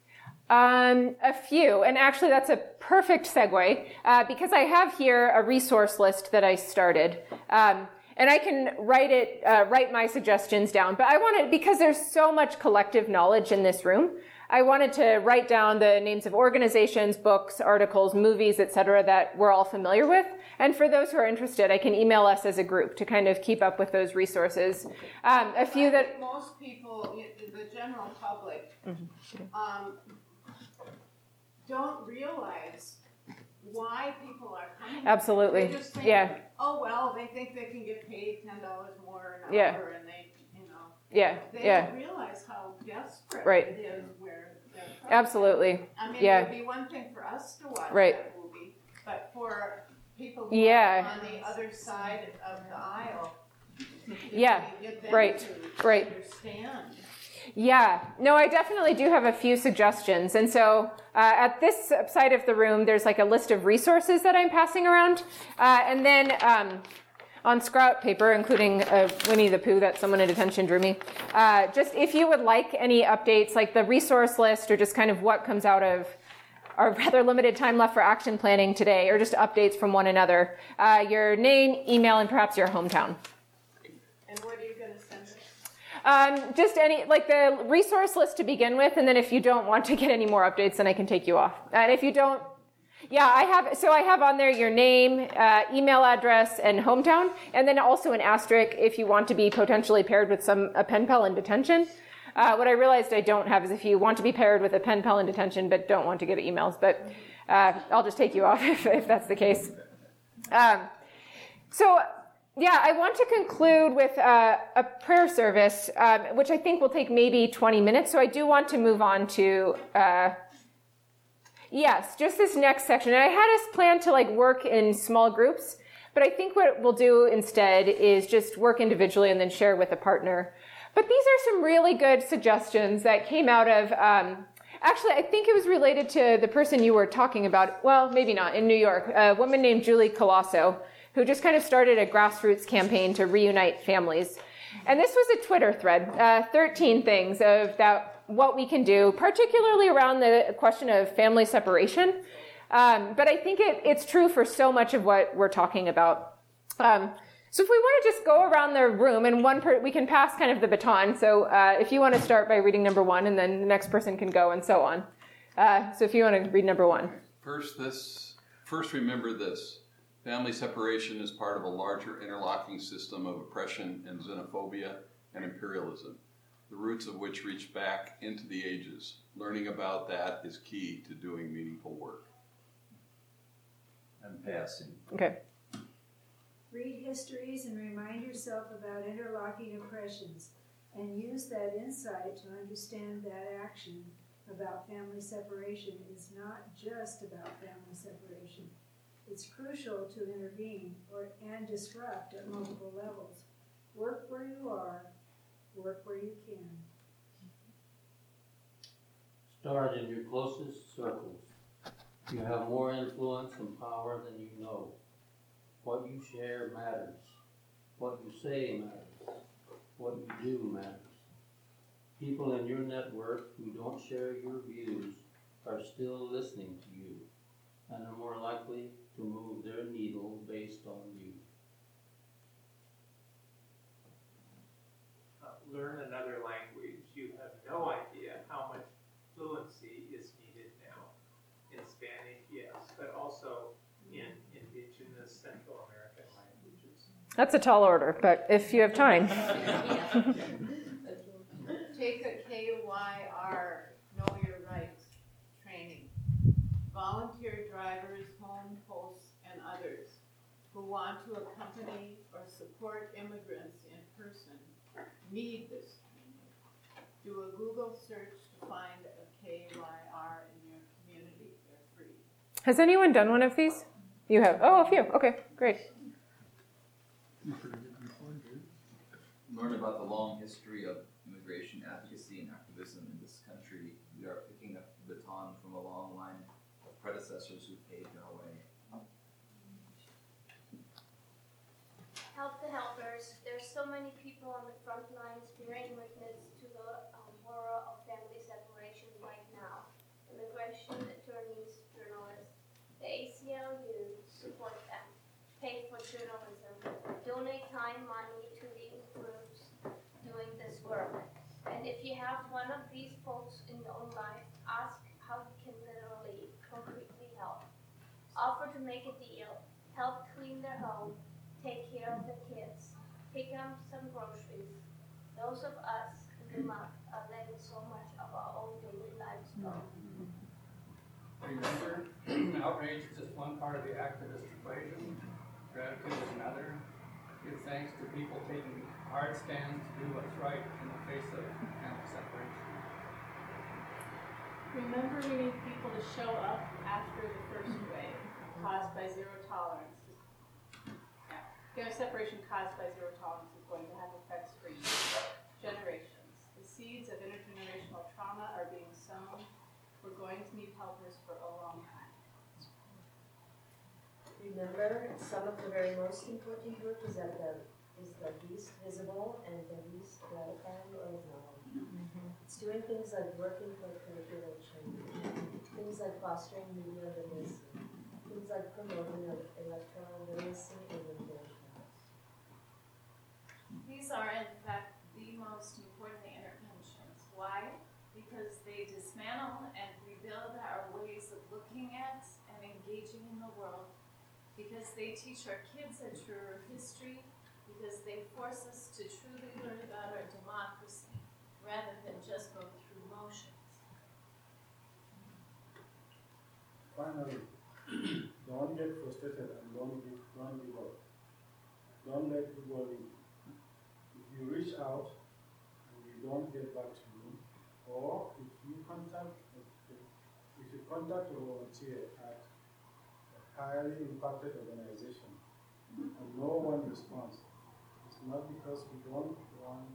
A few, and actually that's a perfect segue, because I have here a resource list that I started, and I can write my suggestions down, but I wanted, because there's so much collective knowledge in this room, I wanted to write down the names of organizations, books, articles, movies, etc. that we're all familiar with, and for those who are interested, I can email us as a group to kind of keep up with those resources. A few that most people, the general public, don't realize why people are coming. Absolutely. They just think, oh well, they think they can get paid $10 more an hour, and they, you know, they don't realize how desperate it is where they're from. Absolutely. I mean, it would be one thing for us to watch that movie, but for people who are on the other side of the aisle, get them to understand. Yeah, no, I definitely do have a few suggestions. And so at this side of the room, there's like a list of resources that I'm passing around. And then on scrap paper, including Winnie the Pooh that someone at attention drew me, just if you would like any updates, like the resource list or just kind of what comes out of our rather limited time left for action planning today, or just updates from one another, your name, email, and perhaps your hometown. And what are you going to send us? Just any, like the resource list to begin with, and then if you don't want to get any more updates, then I can take you off. And if you don't, I have on there your name, email address, and hometown, and then also an asterisk if you want to be potentially paired with a pen pal in detention. What I realized I don't have is if you want to be paired with a pen pal in detention but don't want to get emails, but I'll just take you off if that's the case. I want to conclude with a prayer service, which I think will take maybe 20 minutes. So I do want to move on to, just this next section. And I had us plan to work in small groups, but I think what we'll do instead is just work individually and then share with a partner. But these are some really good suggestions that came out of, actually, I think it was related to the person you were talking about. Well, maybe not, in New York, a woman named Julie Colosso, who just kind of started a grassroots campaign to reunite families. And this was a Twitter thread, 13 things of that what we can do, particularly around the question of family separation. But I think it's true for so much of what we're talking about. So if we want to just go around the room and we can pass kind of the baton. So if you want to start by reading number 1 and then the next person can go and so on. So if you want to read number 1. First remember this. Family separation is part of a larger interlocking system of oppression and xenophobia and imperialism, the roots of which reach back into the ages. Learning about that is key to doing meaningful work. I'm passing. Okay. Read histories and remind yourself about interlocking oppressions, and use that insight to understand that action about family separation is not just about family separation. It's crucial to intervene and disrupt at multiple levels. Work where you are, work where you can. Start in your closest circles. You have more influence and power than you know. What you share matters. What you say matters. What you do matters. People in your network who don't share your views are still listening to you and are more likely to move their needle based on you. Learn another language. You have no idea how much fluency is needed now. In Spanish, yes, but also in indigenous Central American languages. That's a tall order, but if you have time. Take a KYR, Know Your Rights training. Volunteer drivers, home hosts, and others who want to accompany or support immigrants in person need this training. Do a Google search to find a KYR in your community. They're free. Has anyone done one of these? You have? Oh, a few. Okay, great. Learn about the long history of immigration advocacy and activism in this country. We are picking up the baton from a long line of predecessors who paved our way. Help the helpers. There's so many people on the front lines bearing witness to the horror of family separation right now. Immigration attorneys, journalists, the ACLU, support them. Pay for journalism. Donate time, money to these groups doing this work. And if you have one of these folks in your own life, ask how you can literally, concretely help. Offer to make a deal. Help clean their home. Take care of the kids. Pick up some groceries. Those of us in the month are letting so much of our own daily lives go. Remember, outrage is just one part of the activist equation. Gratitude is another. Give thanks to people taking hard stands to do what's right in the face of family separation. Remember, we need people to show up after the first wave caused by zero tolerance. Family separation caused by zero tolerance is going to have effects for generations. The seeds of intergenerational trauma are being sown. We're going to need helpers for a long time. Remember, some of the very most important work is the least visible and the least welcome or known. It's doing things like working for curriculum change, things like fostering media literacy, things like promoting electoral literacy and engagement. These are, in fact, the most important interventions. Why? Because they dismantle and rebuild our ways of looking at and engaging in the world. Because they teach our kids a truer history. Because they force us to truly learn about our democracy rather than just go through motions. Finally, don't get frustrated and don't give up. Don't let people leave. If you reach out and we don't get back to you, or if you contact a volunteer at a highly impacted organization and no one responds, it's not because we don't want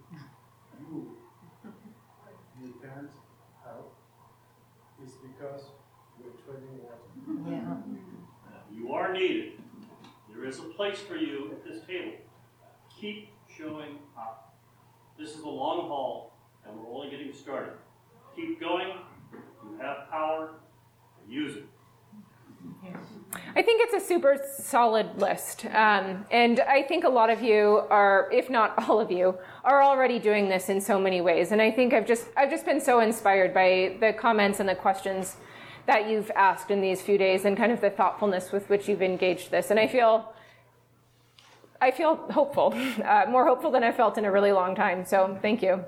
you can't help, it's because we're treading water. Yeah. You are needed. There is a place for you at this table. Keep showing up. This is a long haul, and we're only getting started. Keep going. You have power. Use it. I I think it's a super solid list. And I think a lot of you are, if not all of you, are already doing this in so many ways. And I think I've just been so inspired by the comments and the questions that you've asked in these few days and kind of the thoughtfulness with which you've engaged this. And I feel hopeful, more hopeful than I've felt in a really long time. So thank you.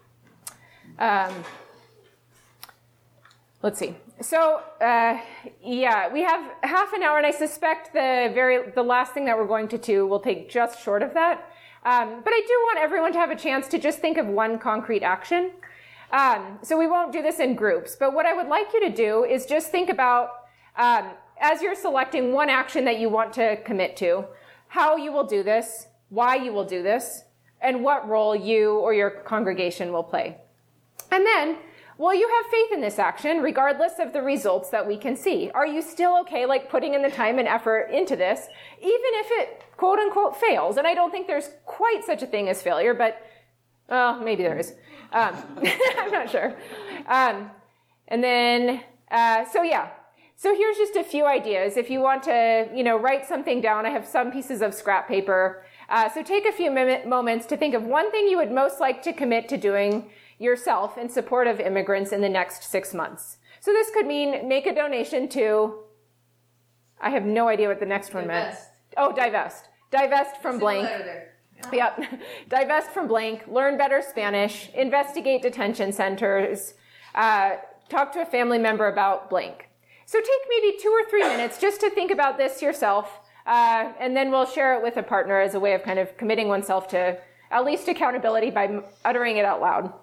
Let's see. So yeah, we have half an hour, and I suspect the last thing that we're going to do will take just short of that. But I do want everyone to have a chance to just think of one concrete action. So we won't do this in groups, but what I would like you to do is just think about, as you're selecting one action that you want to commit to, how you will do this, why you will do this, and what role you or your congregation will play. And then, will you have faith in this action, regardless of the results that we can see? Are you still okay, like, putting in the time and effort into this, even if it, quote unquote, fails? And I don't think there's quite such a thing as failure, but, well, maybe there is. I'm not sure. And then, so yeah. So here's just a few ideas. If you want to, write something down, I have some pieces of scrap paper. So take a few moments to think of one thing you would most like to commit to doing yourself in support of immigrants in the next 6 months. So this could mean make a donation to, I have no idea what the next one meant. Oh, divest. Divest from blank. Yep. Divest from blank, learn better Spanish, investigate detention centers, talk to a family member about blank. So take maybe 2 or 3 minutes just to think about this yourself, and then we'll share it with a partner as a way of kind of committing oneself to at least accountability by uttering it out loud.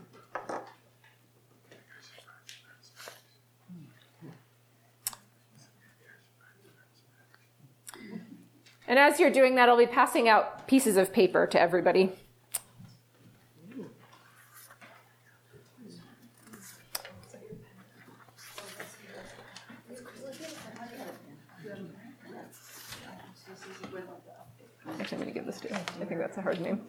And as you're doing that, I'll be passing out pieces of paper to everybody. Actually, I'm going to give this to you. I think that's a hard name.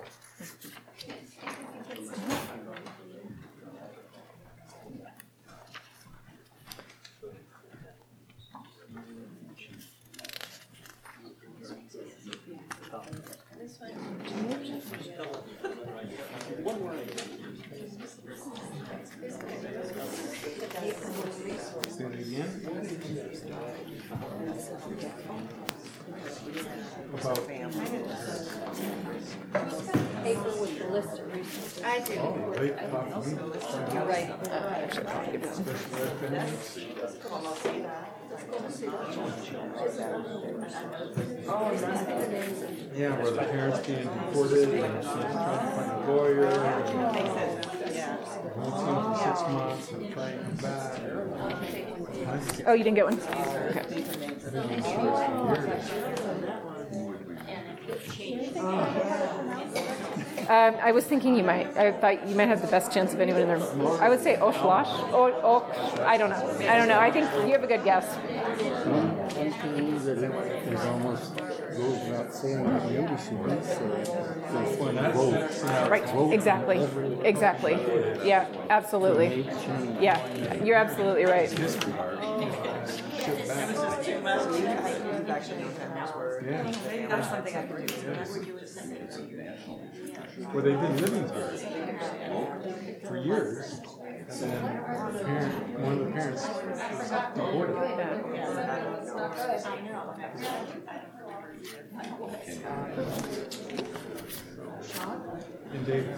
Say it again. About Paper with the list of resources. I do. You're right. Yeah, where the parents being deported and she's trying to find a lawyer and won't see them for 6 months and try and come back. Oh, you didn't get one? Okay. I was thinking I thought you might have the best chance of anyone in the room. I would say Oshlosh. I don't know. I think you have a good guess. It almost goes without saying that maybe should be said. Right, exactly. Yeah, absolutely. Yeah, you're absolutely right. Maybe that's something I could do. Well, they've been living here for years, and then one of the parents was deported. And David.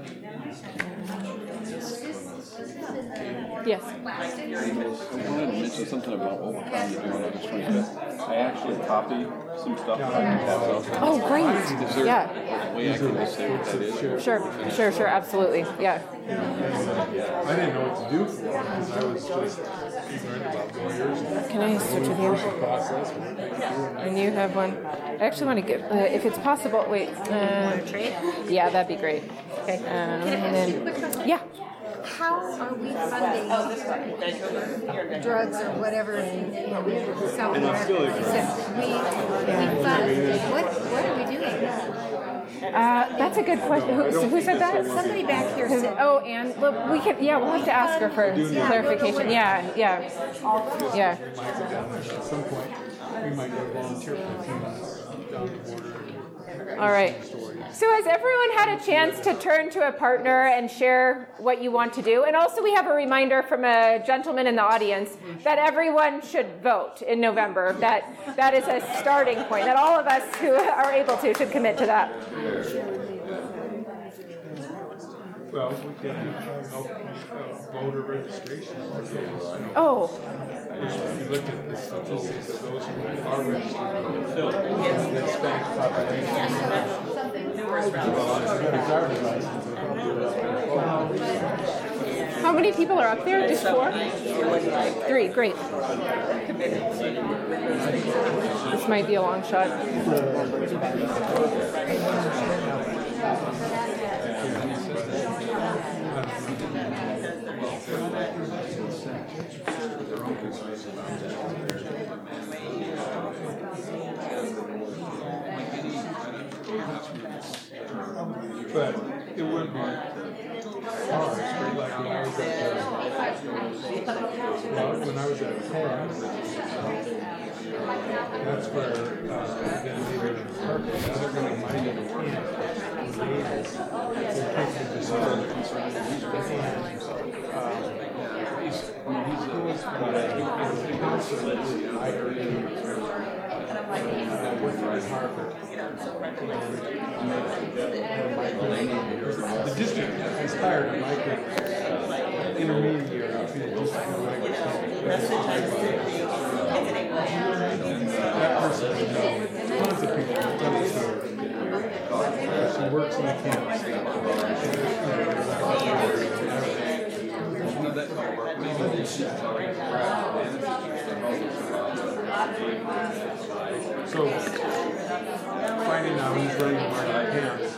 Yes. I wanted to mention something about what we're trying to do on August 25th. I actually copied some stuff. Oh, great. Is there Yeah. a way I can just say what that is? Sure, absolutely. Yeah. I didn't know what to do for it because I was just ignorant about lawyers. Can I switch with you? And you have one. I actually want to give, if it's possible, wait. Yeah, that'd be great. Okay. And then, yeah. How are we funding drugs or whatever in South America? We fund. What are we doing? That's a good question. Who said that? Somebody back here said. Oh, and look, we'll have to ask her for clarification. Yeah. At some point. we might go volunteer for a few months down the border. All right. So has everyone had a chance to turn to a partner and share what you want to do? And also we have a reminder from a gentleman in the audience that everyone should vote in November. That is a starting point, that all of us who are able to should commit to that. Well, we can help voter registration. Oh. If you look at the statistics of those who are registered, the Hispanic population. How many people are up there? Just 4? 3, great. This might be a long shot. But it would be hard, like when I was at Penn, that's where then later in Parker, they're going to mine in camp. The district has hired a migrant intermediary to the district migrant. That person knows tons of people have done this work. She works in the camps. So, finding out who's running the migrant camps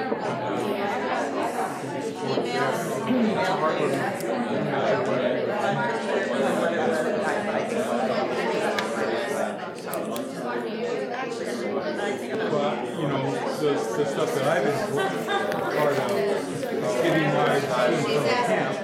but, you know, the stuff that I've been part of is getting my students from the camp.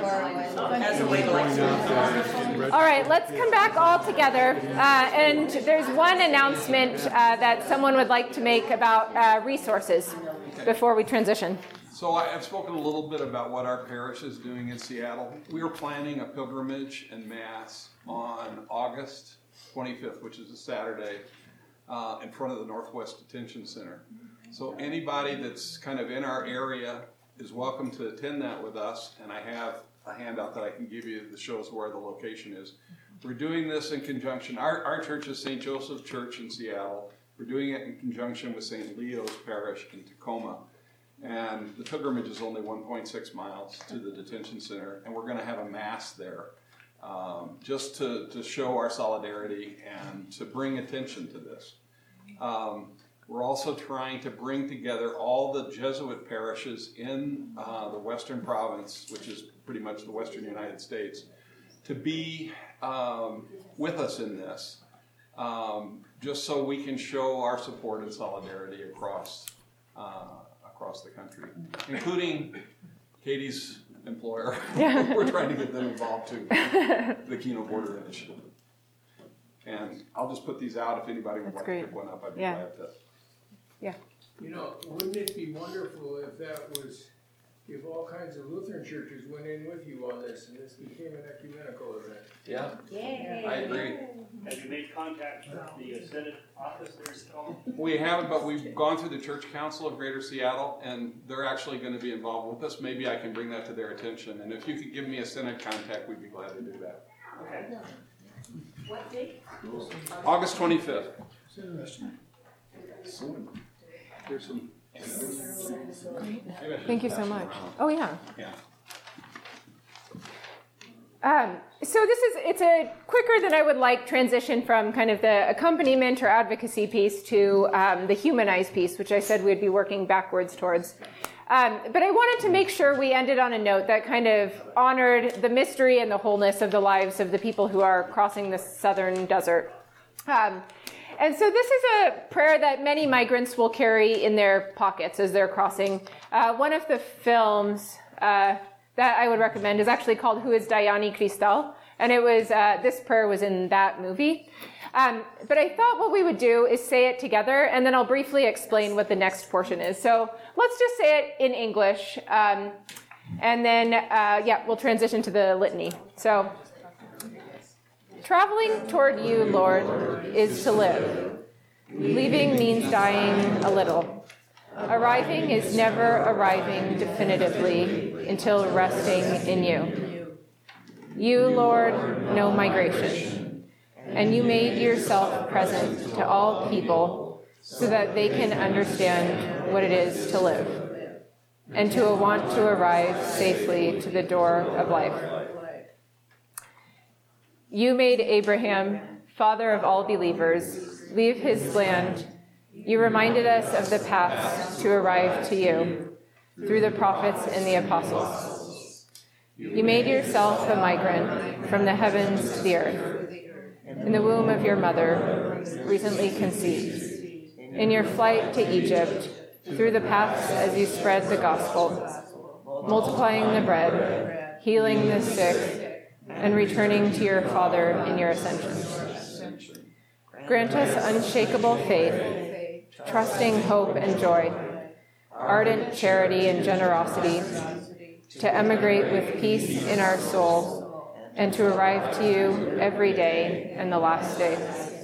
All right, let's come back all together. And there's one announcement that someone would like to make about resources before we transition. So I've spoken a little bit about what our parish is doing in Seattle. We are planning a pilgrimage and mass on August 25th, which is a Saturday, in front of the Northwest Detention Center. So anybody that's kind of in our area is welcome to attend that with us, and I have a handout that I can give you that shows where the location is. We're doing this in conjunction. Our church is St. Joseph Church in Seattle. We're doing it in conjunction with St. Leo's Parish in Tacoma. And the pilgrimage is only 1.6 miles to the detention center, and we're going to have a mass there just to show our solidarity and to bring attention to this. We're also trying to bring together all the Jesuit parishes in the Western Province, which is pretty much the Western United States, to be with us in this, just so we can show our support and solidarity across the country, including Katie's employer. We're trying to get them involved too, the Keno Border Initiative. And I'll just put these out if anybody would like to pick one up. I'd be glad to. Yeah. You know, wouldn't it be wonderful if all kinds of Lutheran churches went in with you on this and this became an ecumenical event? Yeah. Yay. I agree. Have you made contact with the Senate office there in Tacoma? We haven't, but we've gone through the Church Council of Greater Seattle, and they're actually going to be involved with us. Maybe I can bring that to their attention, and if you could give me a Senate contact, we'd be glad to do that. Okay. What date? August 25th. Here's some. Thank you so much. Oh, yeah. Yeah. So it's a quicker than I would like transition from kind of the accompaniment or advocacy piece to the humanized piece, which I said we'd be working backwards towards. But I wanted to make sure we ended on a note that kind of honored the mystery and the wholeness of the lives of the people who are crossing the southern desert. And so this is a prayer that many migrants will carry in their pockets as they're crossing. One of the films that I would recommend is actually called Who is Dayani Cristal? And it was, this prayer was in that movie. But I thought what we would do is say it together, and then I'll briefly explain what the next portion is. So let's just say it in English, and then, we'll transition to the litany. So, traveling toward you, Lord, is to live. Leaving means dying a little. Arriving is never arriving definitively until resting in you. You, Lord, know migration, and you made yourself present to all people so that they can understand what it is to live and to want to arrive safely to the door of life. You made Abraham, father of all believers, leave his land. You reminded us of the paths to arrive to you through the prophets and the apostles. You made yourself a migrant from the heavens to the earth, in the womb of your mother, recently conceived. In your flight to Egypt, through the paths as you spread the gospel, multiplying the bread, healing the sick, and returning to your Father in your ascension. Grant us unshakable faith, trusting hope and joy, ardent charity and generosity, to emigrate with peace in our soul, and to arrive to you every day and the last day.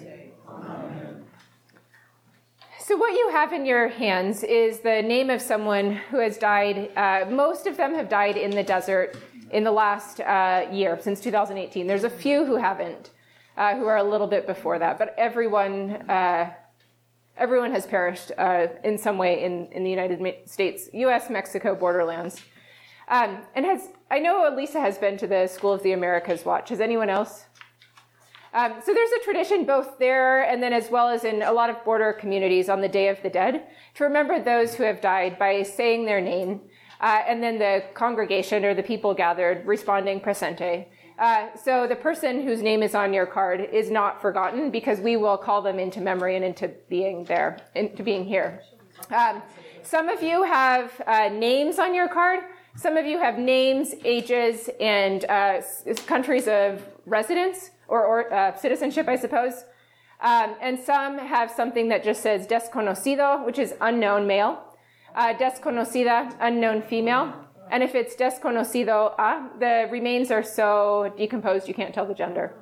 So what you have in your hands is the name of someone who has died. Most of them have died in the desert in the last year, since 2018. There's a few who haven't, who are a little bit before that, but everyone has perished in some way in the United States, U.S.-Mexico borderlands. I know Elisa has been to the School of the Americas Watch. Has anyone else? So there's a tradition both there and then as well as in a lot of border communities on the Day of the Dead to remember those who have died by saying their name, and then the congregation or the people gathered responding presente. So the person whose name is on your card is not forgotten because we will call them into memory and into being there, into being here. Some of you have names on your card. Some of you have names, ages, and countries of residence or citizenship, I suppose. And some have something that just says desconocido, which is unknown male, desconocida, unknown female. And if it's desconocido the remains are so decomposed you can't tell the gender.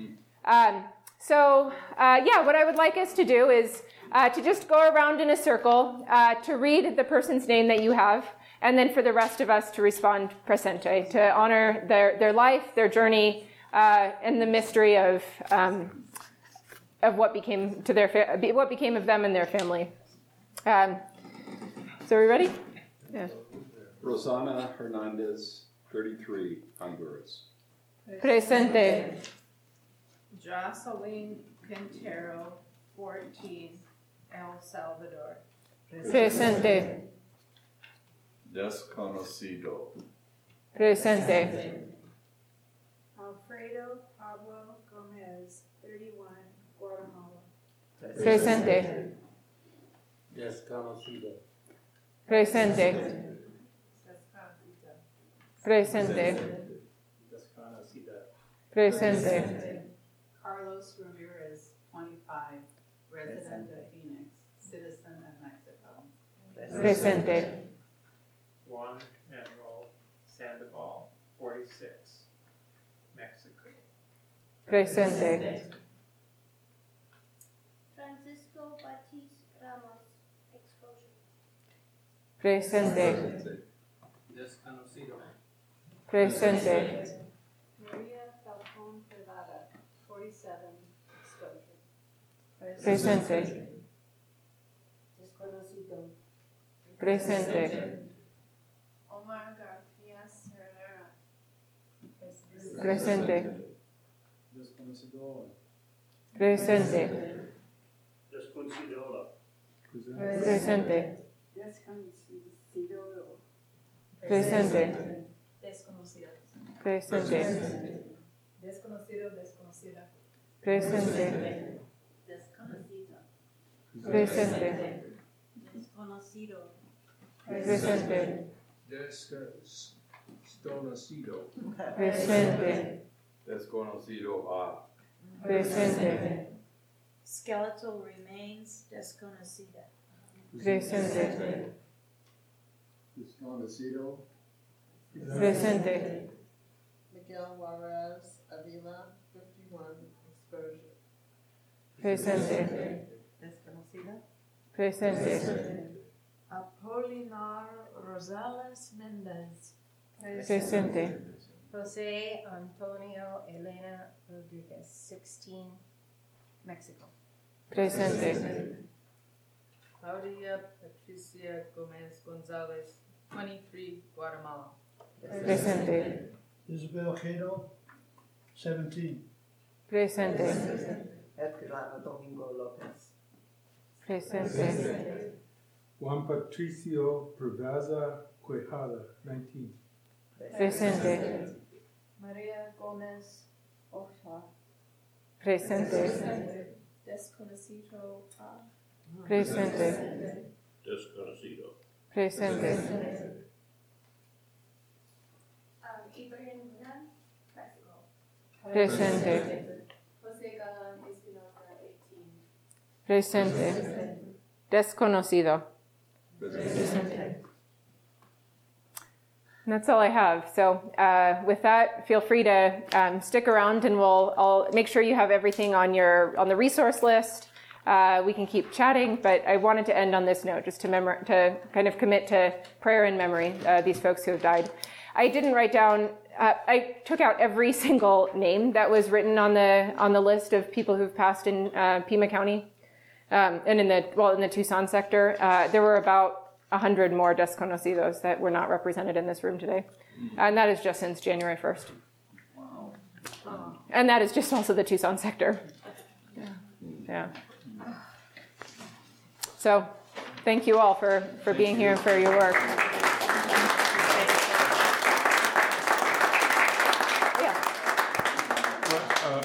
What I would like us to do is to just go around in a circle, to read the person's name that you have, and then for the rest of us to respond presente, to honor their life, their journey, and the mystery of what became what became of them and their family. So are we ready? Yeah. Rosana Hernandez, 33, Honduras. Presente. Jocelyn Quintero, 14, El Salvador. Presente. Desconocido. Presente. Alfredo Pablo Gomez, 31, Guatemala. Presente. Desconocido. Presente. Presente. Presente. Carlos Ramirez, 25, resident of Phoenix, citizen of Mexico. Presente. Juan Manuel Sandoval, 46, Mexico. Presente. Francisco Batiste Ramos, Exposure. Presente. Desconocido. Presente. Maria Falcon Privada, 47, Exposure. Presente. Desconocido. Presente. Omar Garcia Herrera. Presente. Desconocido. Presente. Desconocido. Presente. Desconocido. Presente. Desconocido. Presente. Desconocido, desconocida. Presente. Desconocido. Presente. Desconocido. Presente. Desconocido. Presente. Desconocido a. Presente. Skeletal remains desconocida. Presente. Desconocido. Presente. Miguel Juarez Avila, 51, exposure. Presente. Desconocida. Presente. Apolinar Rosales Mendez. Presente. Jose Antonio Elena Rodriguez, 16, Mexico. Presente. Claudia Patricia Gomez Gonzalez, 23, Guatemala. Presente. Isabel Cato, 17. Presente. Edgar Domingo Lopez. Presente. Juan Patricio Pervaza Quijada, 19. Presente. Maria Gomez Ocha. Presente. Desconocido. Presente. Desconocido. Presente. Ibrahim Munan, Mexico. Presente. Jose Galan Espinosa, 18. Presente. Desconocido. Presente. And that's all I have. So with that, feel free to stick around, and I'll make sure you have everything on the resource list. We can keep chatting, but I wanted to end on this note, just to kind of commit to prayer and memory, these folks who have died. I didn't write down. I took out every single name that was written on the list of people who've passed in Pima County, and in the Tucson sector. There were about 100 more desconocidos that were not represented in this room today, and that is just since January 1st. Wow. And that is just also the Tucson sector. Yeah. So, thank you all for being here and for your work.